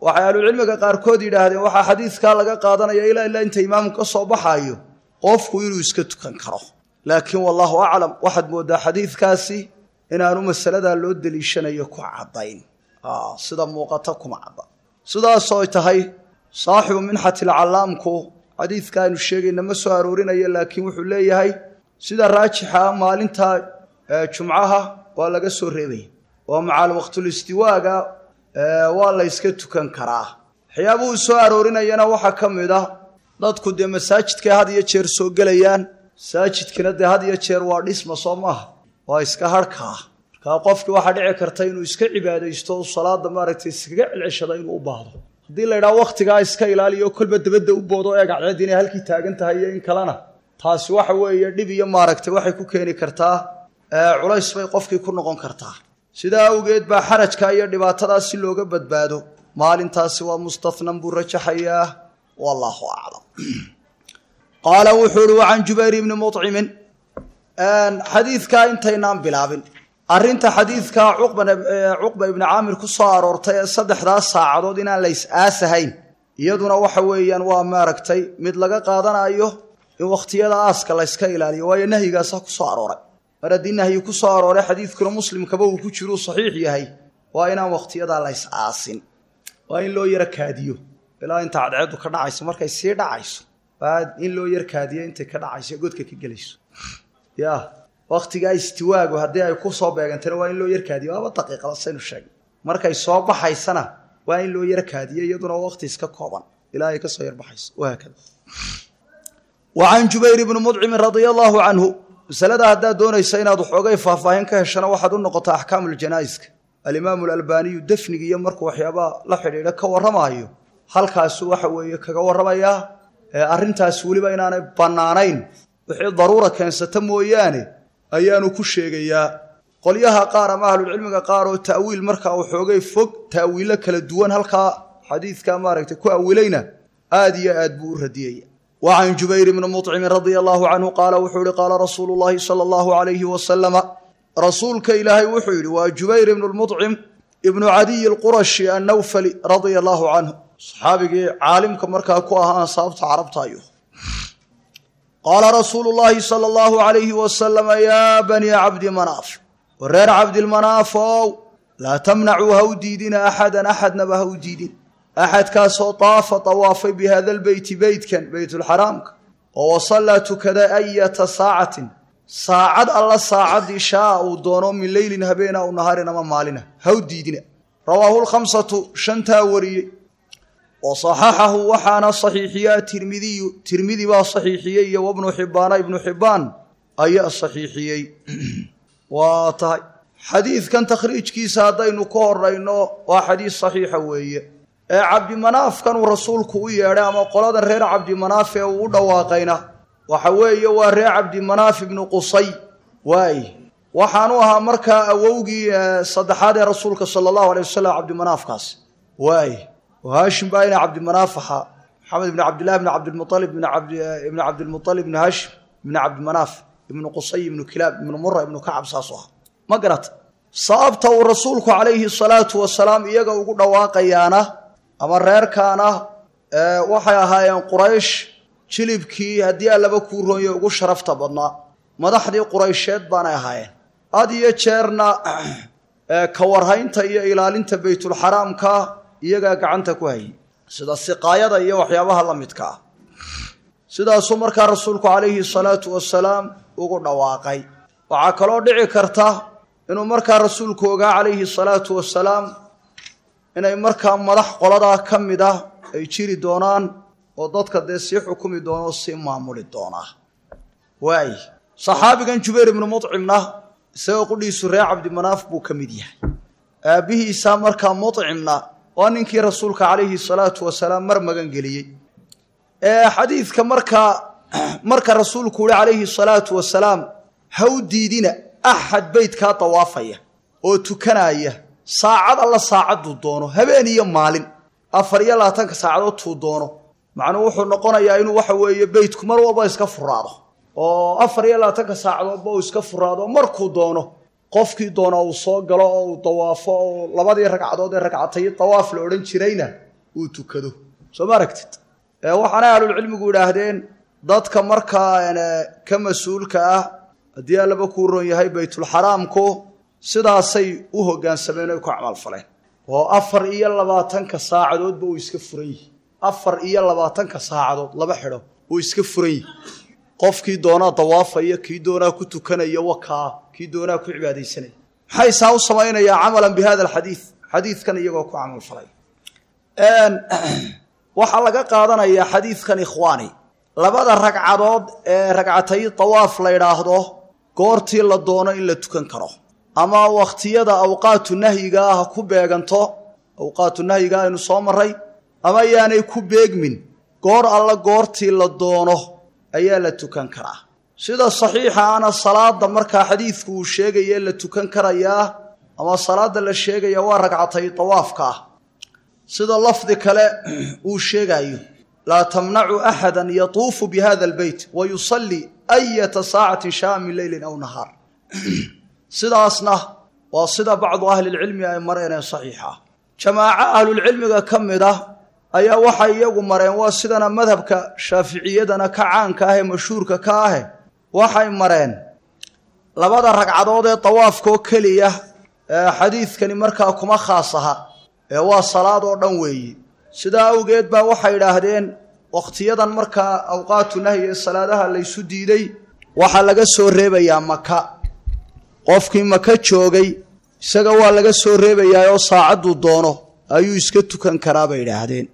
waxay ahlucilmiga qaarkood yidhaahdeen waxaa xadiidkaa laga qaadanaya ilaa inta imaamku ka soo baxaayo qofku inuu iska tukan karo laakiin wallahu aclam waxaad moodaa xadiidkaasi inaanu masaladaa loo deliishanayo ku caddayn sida muuqata kuma cadda sidaasoo tahay saaxibu minxatilcallaamku xadiidka aynu sheegayna ma soo aroorinayo laakiin wuxuu leeyahay sida raajixa maalinta jumcaha waa laga soo reebaya oo macaal waqtulistiwaaga waa la iska tukan karaa waxyaabuhu soo aroorinayana waxaa ka mid ah dadku dee masaajidkay had iyo jeer soo gelayaan masaajidkina dee had iyo jeer waa dhisma soo maaha waa iska harhkaa markaa qofkii waxaa dhici karta inuu iska cibaadaysto o salaada maaragtay iskaga celceshada inuu u baahdo haddii la idhaha wakhtigaa iska ilaaliyo kolba dabadda u boodo eeg cadceed inay halkii taagan tahay iyo in kalena taasi waxa weeye dhib iyo maaragtay waxay ku keeni kartaa culays bay qofkii ku noqon kartaa sidaa awgeed baa xarajka iyo dhibaatadaas si looga badbaado maalintaasi waa mustathnan buu rajaxayaa wallahu aclam qaala wuxuu uhi wacan jubayr ibni muطcimin xadiidkaa intaynaan bilaabin arrinta xadiidkaa cuqba ibni caamir ku soo aroortay ee 3 saacadood inaan la is-aasahayn iyaduna waxa weeyaan waa maaragtay mid laga qaadanayo in wakhtiyada aaska la yska ilaaliyo waayo nahyigaasa ku soo arooray mar haddii nahyi ku soo arooray xadiidkuna muslimkaba uu ku jiruu saxiix yahay waa inaan wakhtiyadaa la is-aasin waa in loo yaro kaadiyo ilaa inta cadceeddu ka dhacayso markay sii dhacayso waa in loo yar kaadiyo intay ka dhacayso godka ka gelayso ya wakhtigaa istiwaagu haddii ay ku soo beegantana waa in loo yar kaadiyo waaba daqiiqada saynu sheegay markay soo baxaysana waa in loo yar kaadiyo iyaduna wakhti iska kooban ilaa ay ka soo yar baxayso wahaakada wacan jubayr ibni mudcimin radia allahu canhu masalada haddaad doonaysa inaad waxoogay faahfaahin ka heshana waxaad u noqotaa axkaamu ljanaa'iska alimaamu alalbaaniyu defniga iyo markuu waxyaabaa la xidhiidha ka warramaayo halkaasu waxa weeye kaga warramayaa arrintaasi weliba inaanay bannaanayn wixii daruura keensata mooyaane ayaanu ku sheegayaa qolyaha qaar ama ahlulcilmiga qaar oo ta'wiil markaa waxoogay fog ta'wiilo kala duwan halkaa xadiidka maaragtay ku awilayna aad iyo aad buu u radiyaya wacan jubayr ibni muطcimin radia allahu canhu qaala wuxuu ihi qaala rasuulu llahi sala allahu alayhi wasalama rasuulka ilaahay wuxuu yidhi waa jubayr ibnu lmuطcim ibnu cadiy alqurashi annawfali radia allahu canhu saxaabigii caalimka markaa ku ahaa ansaabta carabta ayuu qaala rasuulu llaahi sala allahu alayhi wasalama yaa banii cabdi manaaf wareer cabdilmanaafow laa tamnacuu ha u diidina axadan axadnaba ha u diidin axadkaasoo daafa dawaafay bi hada lbeyti beytkan beytulxaraamka oo wasallaa tukada ayata saacatin saacad alla saacaddii shaa uu doono min leylin habeena u nahaarin ama maalina ha u diidina rawaahu lkhamsatu 5 wariyey wa saxaxahu waxaana saxiixiya tirmidiyu tirmidi baa saxiixiyey iyo wabnu xibbaana ibnu xibbaan ayaa saxiixiyey waa tahay xadiidkan takhriijkiisa haddaynu ka horayno waa xadiis saxiixa weeye ee cabdimanaafkanuu rasuulku u yeedhay ama qolada reer cabdimanaaf ee uu u dhawaaqayna waxa weeye waa reer cabdimanaaf ibnu qusay waay waxaanu ahaa markaa awowgii saddexaad ee rasuulka sala allahu alay wasalam cabdimanaafkaas waay وهاشم باين عبد المناف محمد بن عبد الله بن عبد المطلب ابن عبد المطلب بن هاشم بن عبد المناف ابن قصي بن كلاب بن مرة ابن كعب صاصوها ما قرأت صابته ورسولك عليه الصلاة والسلام إيجا وقود واقيانا أما الرير كان وحيا هاي قريش شلبكي هدي ألا بكورون يوقو شرفت بدنا مدحدي قريشات بانا هاي هذه يتشيرنا كورهين تأيي إلالين بيت الحرام كا iyagaa gacanta ku hayay sida siqaayada iyo waxyaabaha la midka ah sidaasuu markaa rasuulku calayhi salaatu wasalaam ugu dhawaaqay waxaa kaloo dhici karta inuu markaa rasuulku ogaa calayhi salaatu wasalaam inay markaa madax qoladaa ka mid ah ay jiri doonaan oo dadka dee sii xukumi doona oo sii maamuli doonaa waay saxaabigan jubayr ibnu muطcimna isagoo qudhiisu reer cabdimanaaf buu ka mid yahay aabbihiisa markaa muطcimna waa ninkii rasuulka calayhi salaatu wasalaam mar magan geliyey xadiidka marka rasuulku uhi calayhi salaatu wasalaam ha u diidina axad beydkaa dawaafaya oo tukanaya saacad alla saacaduu doono habeen iyo maalin 24 saacadood tuu doono macnuu wuxuu noqonayaa inuu waxa weeye beydku mar walba iska furaado oo 24 saacadoodba uu iska furaado markuu doono qofkii doona uu soo galo oo uu dawaafo oo labadii ragcadood ee ragcatay dawaaf la oran jirayna uu tukado soo ma aragtid waxaana ahlulcilmigu yidhaahdeen dadka markaa ka mas-uulka ah haddii allaba kuu ron yahay baytulxaraamku sidaasay u hoggaansameen oy ku camalfaleen oo 24 saacadoodba uu iska furan yihi 24 saacadood laba xidho uu iska furan yihi qofkii doonaa dawaafaya kii doonaa ku tukanaya wakaa kii doonaa ku cibaadaysanaya maxay saa u samaynayaa camalan bihada alxadiid xadiidkan iyagoo ku camalfalay waxaa laga qaadanayaa xadiidkan ikhwaani labada ragcadood ee ragcatay tawaaf la yidhaahdo goortii la doono in la tukan karo ama waqtiyada awqaatu nahyiga ah ku beeganto awqaatu nahyiga aynu soo maray ama yaanay ku beegmin goor alla goortii la doono ayaa la tukan karaa sida saxiixa ana salaada markaa xadiidku uu sheegaya la tukan karayaa ama salaada la sheegaya waa ragcatay tawaafka sida lafdi kale uu sheegayo la tamnacu ahadan yatuufu bihada albayt wa yusalli ayata saacatin shaa min laylin aw nahaar sidaasna waa sida bacdu ahli ilcilmi ay mareen saxiixa jamaaca ahlulcilmiga ka mid ah ayaa waxay iyagu mareen waa sidana madhabka shaaficiyadana ka caanka ah ee mashhuurka ka ah waxay mareen labada ragcadood ee tawaafka oo keliya xadiidkani markaa kuma khaas aha waa salaad oo dhan weeye sidaa awgeed baa waxay yidhaahdeen waqtiyadan markaa awqaatu nahyi ee salaadaha laysu diiday waxaa laga soo reebayaa maka qofkii maka joogay isaga waa laga soo reebayaa oo saacaduu doono ayuu iska tukan karaa bay yidhaahdeen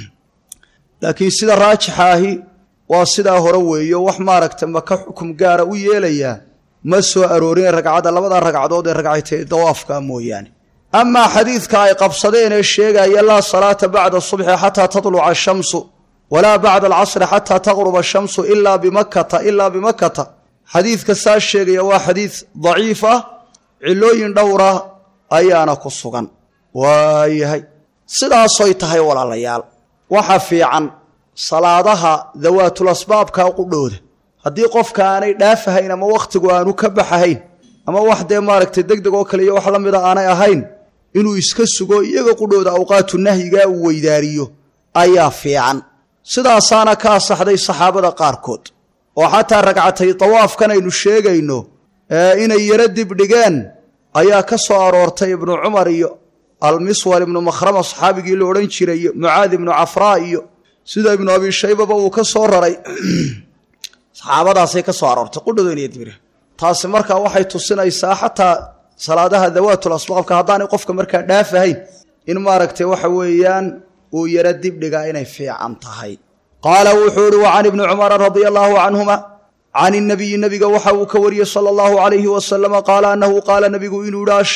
laakiin sida raajixa ahi waa sidaa hore weeyo wax maaragta maka xukum gaara u yeelayaa ma soo aroorin ragcada labada ragcadood ee ragcatay dawaafka mooyaane amaa xadiidka ay qabsadeen ee sheegaya laa salaata bacda subxi xataa tatluca ashamsu walaa bacda alcasri xataa taqruba ashamsu ilaa bimakkata xadiidka saa sheegaya waa xadiid daciif ah cilooyin dhowra ayaana ku sugan waayahay sidaasoy tahay walaalayaal waxa fiican salaadaha dawaatul asbaabka qudhooda haddii qofka aanay dhaafahayn ama wakhtigu aanu ka baxahayn ama wax dee maaragtay degdeg oo kale iyo wax la mida aanay ahayn inuu iska sugo iyaga qudhooda awqaatu nahyiga uu weydaariyo ayaa fiican sidaasaana ka asaxday saxaabada qaarkood oo xataa ragcatay tawaafkan aynu sheegayno inay yaro dibdhigeen ayaa ka soo aroortay ibnu cumar iyo almiswar ibnu makhrama saxaabigii la odhan jiray iyo mucaad ibnu cafraa iyo sida ibnu abi shaybaba uu ka soo raray saxaabadaasay ka soo aroortay qudhooda inay dibdhigeen taasi markaa waxay tusinaysaa xataa salaadaha dawaatul asbaabka haddaanay qofka markaa dhaafahayn in maaragtay waxa weeyaan uu yaro dibdhigaa inay fiican tahay qaala wuxuu ihi wa can ibni cumara radia allaahu canhuma can inabiyi nabiga waxa uu ka wariyey sala allahu calayhi wasalama qaala annahu qaala nabigu inuu yihi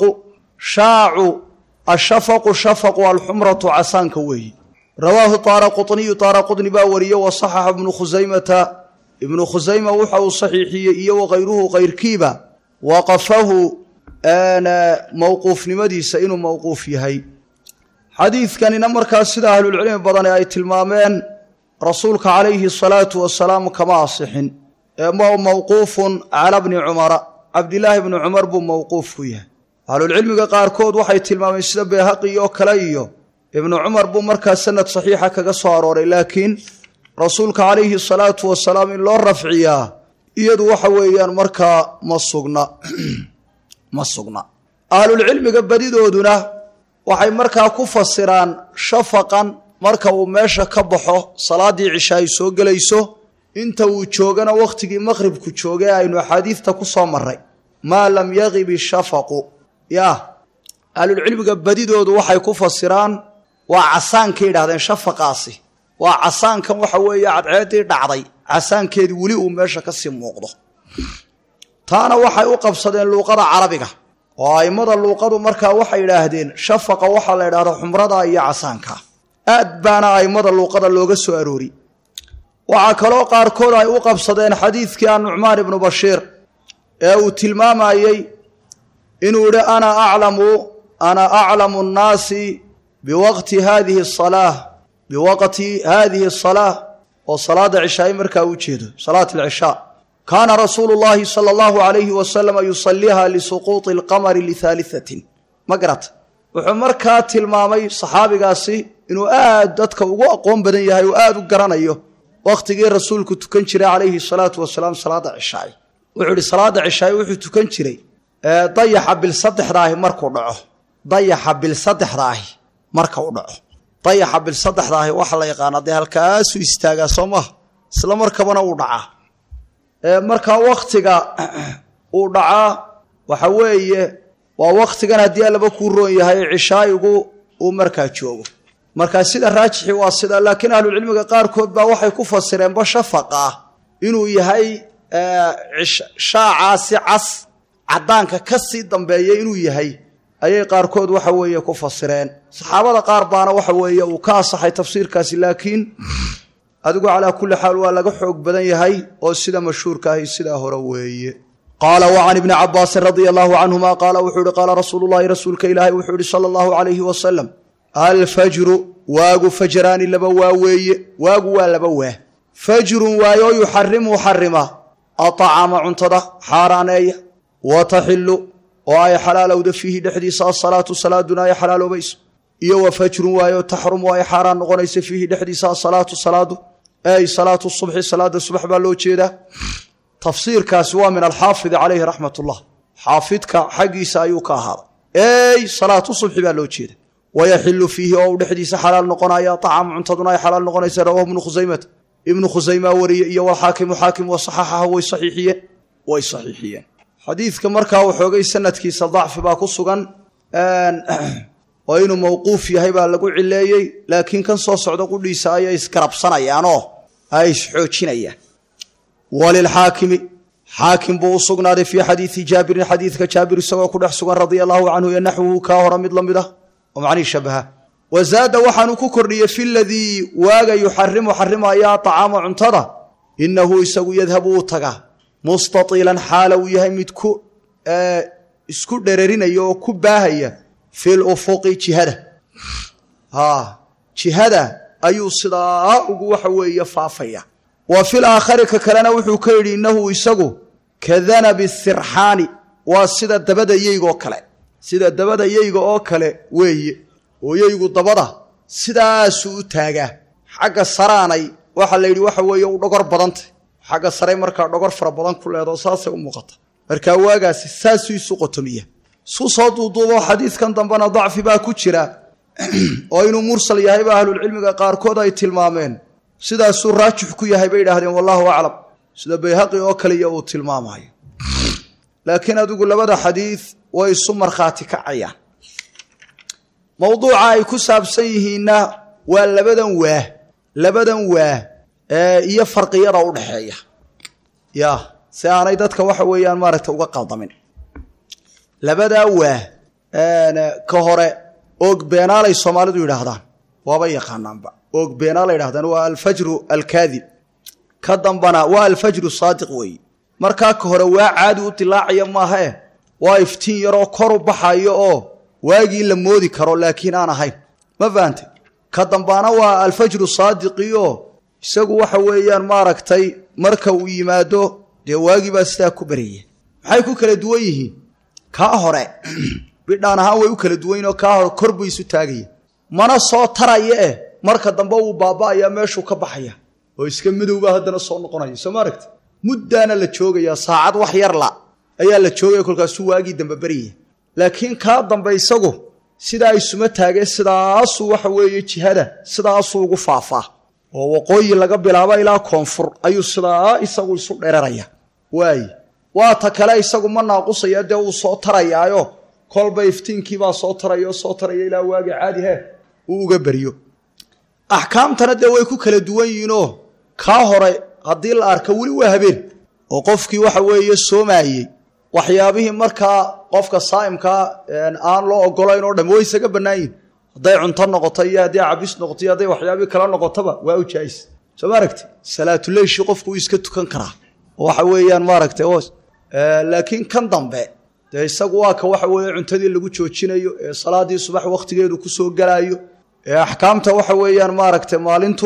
ashafaqu alxumratu casaanka weeyi rawaahu taaraqutniyu taaraqutni baa wariye wa saxaxa ibnu khusaymata ibnu khusayma waxa uu saxiixiyey iyo wakayruhu kayrkiiba waqafahu mawquufnimadiisa inuu mawquuf yahay xadiidkanina markaas sida ahlulcilmi badani ay tilmaameen rasuulka calayhi salaatu wasalaam kama asixin mawquufun cala bni cumara cabdilaahi bni cumar buu mawquuf ku yahay ahlulcilmiga qaarkood waxay tilmaameen sida bayhaqi oo kale iyo ibnu cumar buu markaa sanad saxiixa kaga soo arooray laakiin rasuulka calayhi salaatu wasalaam in loo rafciyaa iyadu waxa weeyaan markaa ma sugna ahlulcilmiga badidooduna waxay markaa ku fasiraan shafaqan marka uu meesha ka baxo salaadii cisha ay soo gelayso inta uu joogana wakhtigii maqhribku joogay aynu axaadiidta ku soo maray maa lam yaqib ishafaqu ahlulcilmiga badidoodu waxay ku fasiraan waa casaankay yidhahdeen shafaqaasi waa casaankan waxa weeye cadceeddii dhacday casaankeedii weli uu meesha ka sii muuqdo taana waxay u qabsadeen luuqada carabiga oo a'immada luuqadu markaa waxay yidhaahdeen shafaqa waxaa la yidhahdaa xumrada iyo casaanka aad baana a'immada luuqada looga soo aroori waxaa kaloo qaarkood ay u qabsadeen xadiidkii annucmaan ibnu bashiir ee uu tilmaamayey inuu yidhi ana aclamu nnaasi biwaqti haadihi asalaa oo salaada cishaay markaa u jeedo salaat alcishaa kaana rasuulu llaahi sala allahu calayhi wasalama yusaliiha lisuquuطi alqamari lihaaliatin ma garata wuxuu markaa tilmaamay saxaabigaasi inuu aad dadka ugu aqoon badan yahay oo aad u garanayo waqtigii rasuulku tukan jiray calayhi salaatu wasalaam salaada cishaay wuxuu yidhi salaada cishaay wuxuu tukan jiray dayaxa bil saddexdaahi markuu dhaco dayaxa bil saddexdaahi marka uu dhaco dayaxa bil saddexdaahi waxa la yaqaan hadee halkaasuu istaagaa soo maaha isla markabana uu dhacaa markaa waqtiga uu dhacaa waxa weeye waa waqtigan haddii allaba kuu roon yahay cishaayigu uu markaa joogo markaa sida raajixi waa sida laakiin ahlucilmiga qaarkood baa waxay ku fasireenba shafaqa inuu yahay shaacaasi cas caddaanka ka sii dambeeya inuu yahay ayay qaarkood waxa weeye ku fasireen saxaabada qaar baana waxa weeye uu ka asaxay tafsiirkaasi laakiin adigu calaa kulli xaal waa laga xoog badan yahay oo sida mashhuurka ahi sidaa hore weeye qaala wacan ibni cabaasin radia allahu canhuma qaala wuxuu ihi qaala rasuulu llahi rasuulka ilaahay wuxuu ihi sala allahu calayhi wasalam alfajru waagu fajraani laba waa weeye waagu waa laba waa fajrun waayo yuxarimu xarima aطacama cuntada xaaraaneeya wa taxilu oo ay xalaalowda fiihi dhexdiisa asalaatu salaaduna ay xalaaloobayso iyo wa fajrun waayo taxrumu ay xaaraan noqonaysa fiihi dhexdiisa asalaatu salaadu ay salaatu subxi salaada subax baa loo jeedaa tafsiirkaasi waa min alxaafidi calayhi raxmat ullah xaafidka xaggiisa ayuu ka ahaaday ey salaatu subxi baa loo jeeda wayaxilu fiihi oo u dhexdiisa xalaal noqonaya acamu cuntaduna ay xalaal noqonaysa rawahu ibnu khusaymata ibnu khusayma wariye iyo walxaakimu xaakim wa saxaxaha way saxiixiyeen xadiidka markaa waxoogay sanadkiisa dacfi baa ku sugan oo inuu mawquuf yahay baa lagu cileeyey laakiin kan soo socda qudhiisa ayay iskarabsanayaanoo ay isxoojinayaan walilxaakimi xaakim buu u sugnaaday fii xadiidi jaabirin xadiidka jaabir isagoo ku dhex sugan radia allahu canhu iyo naxwuhu kaa hora mid la mid ah oo macnihii shabaha wazaada waxaanu ku kordhiyey fi ladii waaga yuxarimu xarimaya acaama cuntada inahu isagu yadhabu uu tagaa mustaiilan xaala uu yahay mid ku isku dhererinaya oo ku baahaya fi lufuqi jihada ayuu sidaa ugu waxa weeye faafaya wa fi laakhari ka kalena wuxuu ka yidhi innahu isagu ka danabi sirxaani waa sida dabada yeygoo kale sida dabada yeyga oo kale weeye oo yeygu dabada sidaasuu u taagaa xagga saraanay waxa la yidhi waxa weeye u dhogor badantay xagga saray markaa dhogor fara badan ku leedo saasay u muuqata markaa waagaasi saasuu isu qotomiya suu soo duuduubo xadiidkan dambena dacfi baa ku jira oo inuu mursal yahay ba ahlulcilmiga qaarkood ay tilmaameen sidaasuu raajix ku yahay bay idhaahdeen wallahu aclam sida bayhaqi oo kaliya uu tilmaamayo laakiin adigu labada xadiid way isu markhaati kacayaan mawduuca ay ku saabsan yihiinna waa labadan waa iyo farqiyada u dhaxeeya si aanay dadka waxa weeyaan maaragtay uga qaldamin labadaa waa ka hore oog beenaalay soomaalidu yidhaahdaan waaba yaqaanaanba oog beenaala yidhahdaan waa alfajru alkaadib ka dambana waa alfajru saadiq weeye markaa ka hore waa caadi u dilaacaya maahae waa iftiin yaroo kor u baxayo oo waagii la moodi karo laakiin aan ahayn ma fahantay ka dambaana waa alfajru saadiqioo isagu waxa weeyaan maaragtay marka uu yimaado dee waagii baa sidaa ku baryaya maxay ku kala duwan yihiin kaa hore bidhaan ahaan way u kala duwanyihin oo kaa hore kor buu isu taagaya mana soo taraya marka dambe uu baaba'ayaa meeshuu ka baxaya oo iska midowbaa haddana soo noqonaya soo ma aragta muddaana la joogayaa saacad wax yarla ayaa la joogaya kolkaasuu waagii dambe baryaya laakiin kaa dambe isagu sidaa isuma taagee sidaasuu waxa weeye jihada sidaasuu ugu faafaa oo waqooyi laga bilaabo ilaa koonfur ayuu sidaa isagu isu dheraraya waa ta kale isagu ma naaqusaya dee uu soo tarayaayo kolba iftiinkiibaa soo taraya ilaa waagi caadi uu uga beryo axkaamtana dee way ku kala duwan yihiinoo kaa hore haddii la arka weli waa habeen oo qofkii waxa weeye soomaayey waxyaabihii markaa qofka saa'imkaa aan loo ogolayn oo dham way isaga bannaan yihin hadday cunto noqoto iyo hadday cabis noqoto iyo hadday waxyaabihii kala noqotoba waa u jaais soo ma aragti salaatuleyshi qofku uu iska tukan karaa oo waxa weeyaan maaragtay laakiin kan dambe dee isagu waa ka waxa weeye cuntadii lagu joojinayo ee salaadii subax wakhtigeedu ku soo galaayo ee axkaamta waxa weeyaan maaragtay maalintu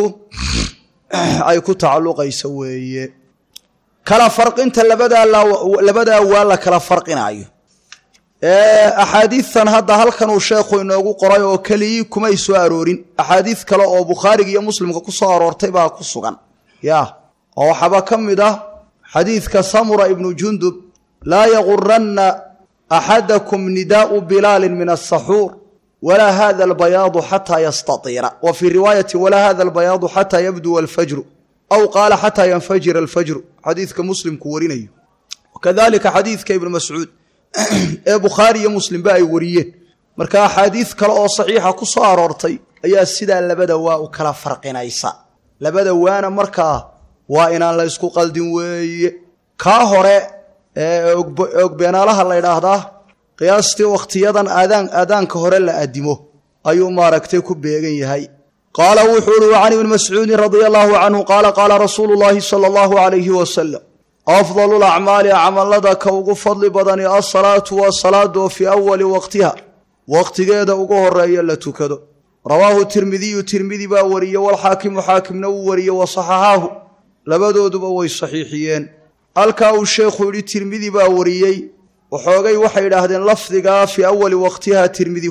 ay ku tacalluqayso weeye kala farqinta labadaa waa la kala farqinaayo axaadiistan hadda halkan uu sheekhu inoogu qoray oo kaliya kuma ay soo aroorin axaadiis kale oo Bukhariga iyo Muslimka ku soo aroortay baa ku sugan oo waxba kamid ah xadiiska Samura ibn Jundub la yaghurranna ahadakum nidaa'u Bilal min as-sahur wala hadha al-bayad hatta yastatira wa fi riwayati wala hadha al-bayad hatta yabdu al-fajr aw qala hatta yanfajir al-fajr xadiiska Muslim ku warinayo wakadhalika xadiiska Ibn Mas'ud Bukhari iyo Muslim ba ay wariyeen marka xadiis kale oo saxiixa ku soo aroortay ayaa sida labada waa u kala farqinaysa labada waana marka waa inaan la isku qaldin weeye ka hore og beenaalaha la yiraahdaa qiyaastii waqtiyadan aadaanka hore la adimo ayuu maaragtay ku beegan yahay qala wuxuu wa Ibn Mas'ud radiyallahu anhu qala rasuulullah sallallahu alayhi wa sallam أفضل الأعمال عمل كوغو فضل بدني الصلاة والصلاة في أول وقتها وقت جيدا وقوه الرأي اللتوكدو رواه الترمذي باوري والحاكم حاكم نوري وصححاه لبدو دبوي الصحيحيين الكاو الشيخ الترمذي باوري وحوغي وحي لهدين لفظها في أول وقتها ترمذي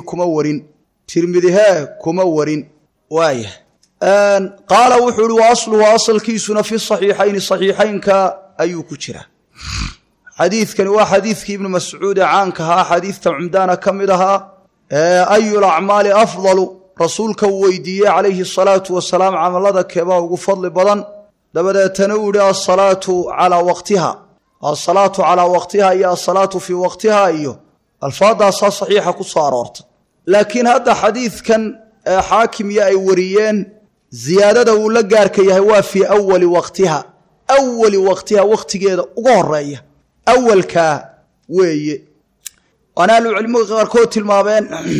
كمورين وايه قال وحول وأصل كيسنا في الصحيحين أيو كجرا حديث كان هو حديث ابن مسعود عنك ها حديث عمدانا كمدها أي الأعمال أفضل رسولك ويدي عليه الصلاة والسلام عمل ذا كبا وفضل بدن لبدا تنود الصلاة على وقتها يا الصلاة في وقتها أيوه الفاظ صحيحة كصارت لكن هذا حديث كان حاكم يا وريين زيادة ولا جارك يهوا في أول وقتها وقت جيدا وقرية أول كا وي أنا العلم غاركوت المابين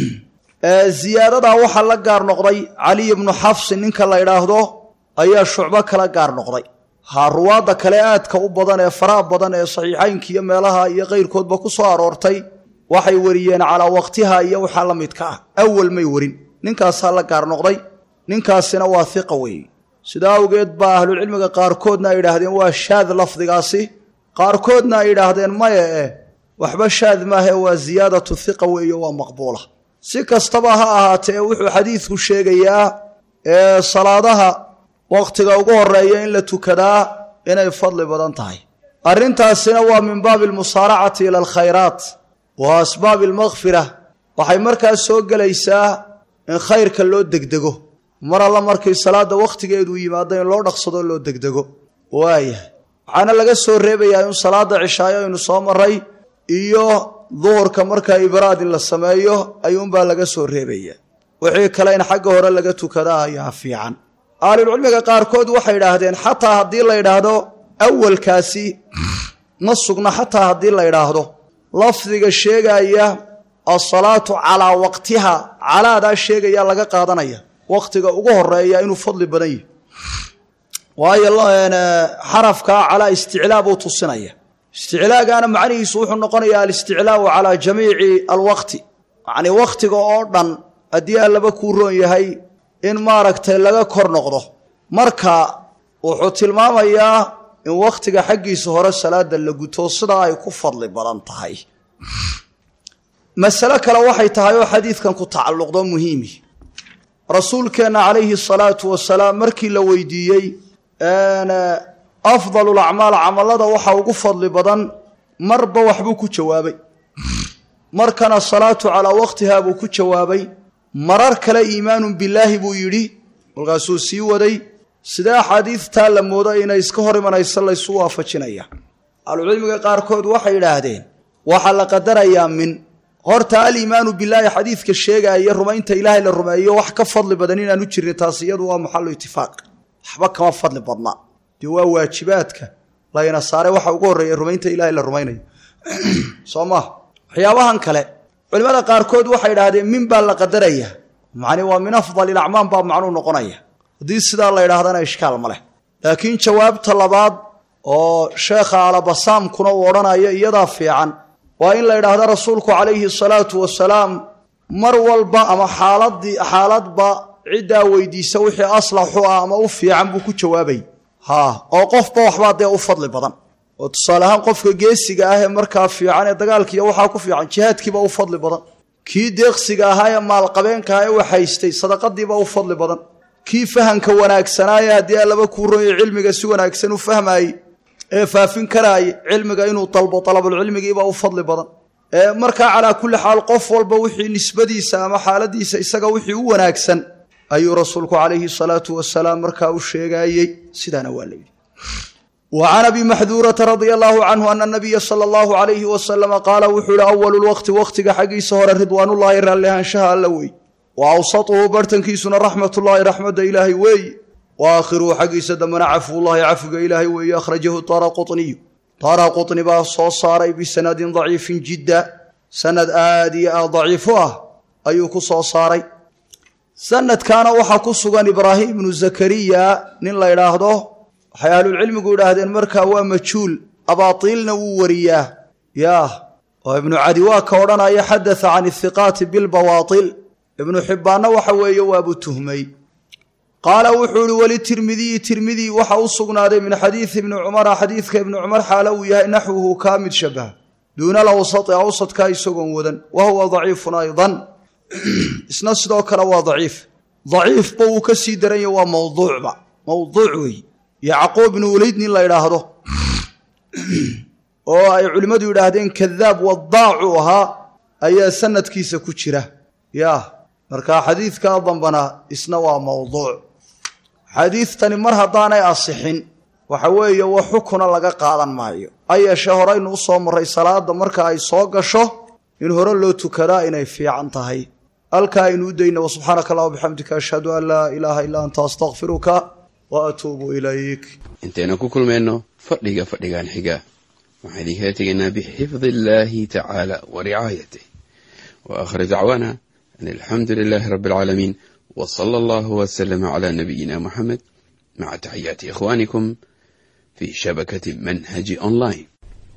زيادة وحلا جار نقضي علي بن حفص إنك الله يراهده أي شعبة كلا جار نقضي هالرواد كليات كوبضنا فراب بدنا صحيحين كي مالها غير كود بكسار أرتي وحي وريين على وقتها وحلا متكا أول ما يورين نك صار جار نقضي نك سنة واثقة وي sidaa ugeed baa ahlul cilmiga qaarkoodna ay yiraahdeen waa shaad lafdigaasi qaarkoodna ay yiraahdeen maya waxba shaad ma aha waa ziyadatu thiqa weeyo waa maqbuula si kastaba ha ahaatee wuxuu xadiisku sheegayaa salaadaha waqtiga ugu horeeya in la tukadaa inay fadli badan tahay arintaasina waa min baabil musaaracati ila alkhayraat wa asbaabil maghfirah waxay markaas soo galaysaa in khayrka loo degdego mar alla markay salaada waqtigeedu yimaado in loo dhaqsado loo degdego waxaana laga soo reebayaa in salaada cishaayo aynu soo maray iyo duhurka marka ibraad la sameeyo ayuun baa laga soo reebayaa wixii kale in xagga hore laga tukadaa ayaa fiican aalil cilmiga qaarkood waxay yiraahdeen xataa hadii la yiraahdo awalkaasi ma sugna xataa hadii la yiraahdo lafdiga sheegaya as-salaatu ala waqtiha ala da sheegaya laga qaadanaya waqtiga ugu horeeya inuu fadli badan yahay waayo xarafka ala isticlaab uu tusinaya isticlaagana macnihiisu wuxuu noqonayaa al-isticlaab ala jamii'i al-waqti yani waqtiga oo dhan hadii laba ku roon yahay in maaragtay laga kor noqdo marka wuxuu tilmaamayaa in waqtiga xaqiisa hore salaada la guto sida ay ku fadli badan tahay mas'ala kale waxay tahay oo xadiiskan ku tacalluqdo muhiimi rasuulkeena alayhi salaatu wasalaam markii la weydiiyay afdalu al-a'mal amalada waxa ugu fadli badan marba waxbuu ku jawaabay markana salaatu ala waqtiha buu ku jawaabay marar kale iimaanu billahi buu yiri walqaasuu sii waday sida xadiista la moodo inay iska hor imanayso la isu waafajinaya al-cilmiga qaarkood waxay yiraahdeen waxa la qadarayaa min horta al-iimaanu billahi xadiiska sheegaya rumaynta ilaahay la rumeeyo wax ka fadli badan inaanu jirin taasiyadu waa maxallu ittifaaq waxba kama fadli badna waa waajibaadka la ina saare waxa ugu horeeya rumaynta ilaahay la rumaynayo sooma waxyaabahan kale culimada qaarkood waxay yiraahdeen min baa la qadaraya macni waa min afdal al-a'maal baa macnu noqonaya hadii sida la yiraahdana ishkaal ma leh laakiin jawaabta labaad oo sheekha al-Bassam kuna waranayo iyada fiican waa in la yiraahdo rasuulku alayhi salaatu wasalaam mar walba ama xaaladba cida weydiisa wixii aslaxu ama u fiican buu ku jawaabay oo qofba waxba u fadli badan وتصالحان قفك جيسيغا آه مركا في عن دغالكي waxaa ku fiican jihaadkiiba u fadli badan kii deeqsiga ahaa maal qabeenka ay waxaystay sadaqadiiba u fadli badan kii fahanka wanaagsanaa hadii laba ku rooyo cilmiga si wanaagsan u fahmay ee faafin karaay cilmiga inuu talbo talabul cilmigiiba u fadli badan marka ala kulli xaal qof walba wixii nisbadiisa ama xaaladiisa isaga wixii u wanaagsan ayuu rasuulku kaleeyhi salaatu wasalaam marka u sheegayay sidana waalay وعن أبي محذورة رضي الله عنه أن النبي صلى الله عليه وسلم قال وحول أول الوقت وقتك حقي سهر رضوان الله رالها انشاء اللوي وأوسطه برتنكيسنا رحمة الله رحمة إلهي وي وآخره حقي سدمنا عفو الله عفو إلهي وي أخرجه طارقطني بأصوص صاري بسند ضعيف جدا سند آدي ضعيفه أيوك صاري سند كان وحكو سغان إبراهيم بن زكريا نلا يراهده حيال العلم يقول هذا المركا هو مجهول أباطيلنا وورياه ياه وابن عديوا كورنا يحدث عن الثقات بالبواطل ابن حبان وحوي وابو تهمي قال وحول وللترمذي وحوصقنا من حديث ابن عمر حديث ابن عمر حالوية نحوه كامل شبه دون الأوسط أوسط كايسوغن ودن وهو ضعيف أيضا اسنصدو كروا ضعيف بو كسيدري وموضوع وي يعقوب بن وليد لا يراهدو oo ay culimadu yiraahdeen kadab wadaacuha ayaa sanadkiisa ku jira marka xadiiska dambana isna waa mawduuc xadiistani mar hadaanay asixin waxa weeye wax xukuna laga qaadan maayo ayasha horaynu soo maray salaada marka ay soo gasho in hore loo tukada inay fiican tahay alka inuu deeyna subhanaka allah bihamdika ashhadu an la ilaha illa anta astaghfiruka وأتوب إليك انتنا كل منه فدغان حيغا وحدي هاتينا بحفظ الله تعالى ورعايته وآخر دعوانا أن الحمد لله رب العالمين وصلى الله وسلم على نبينا محمد مع تحيات إخوانكم في شبكة منهج أونلاين.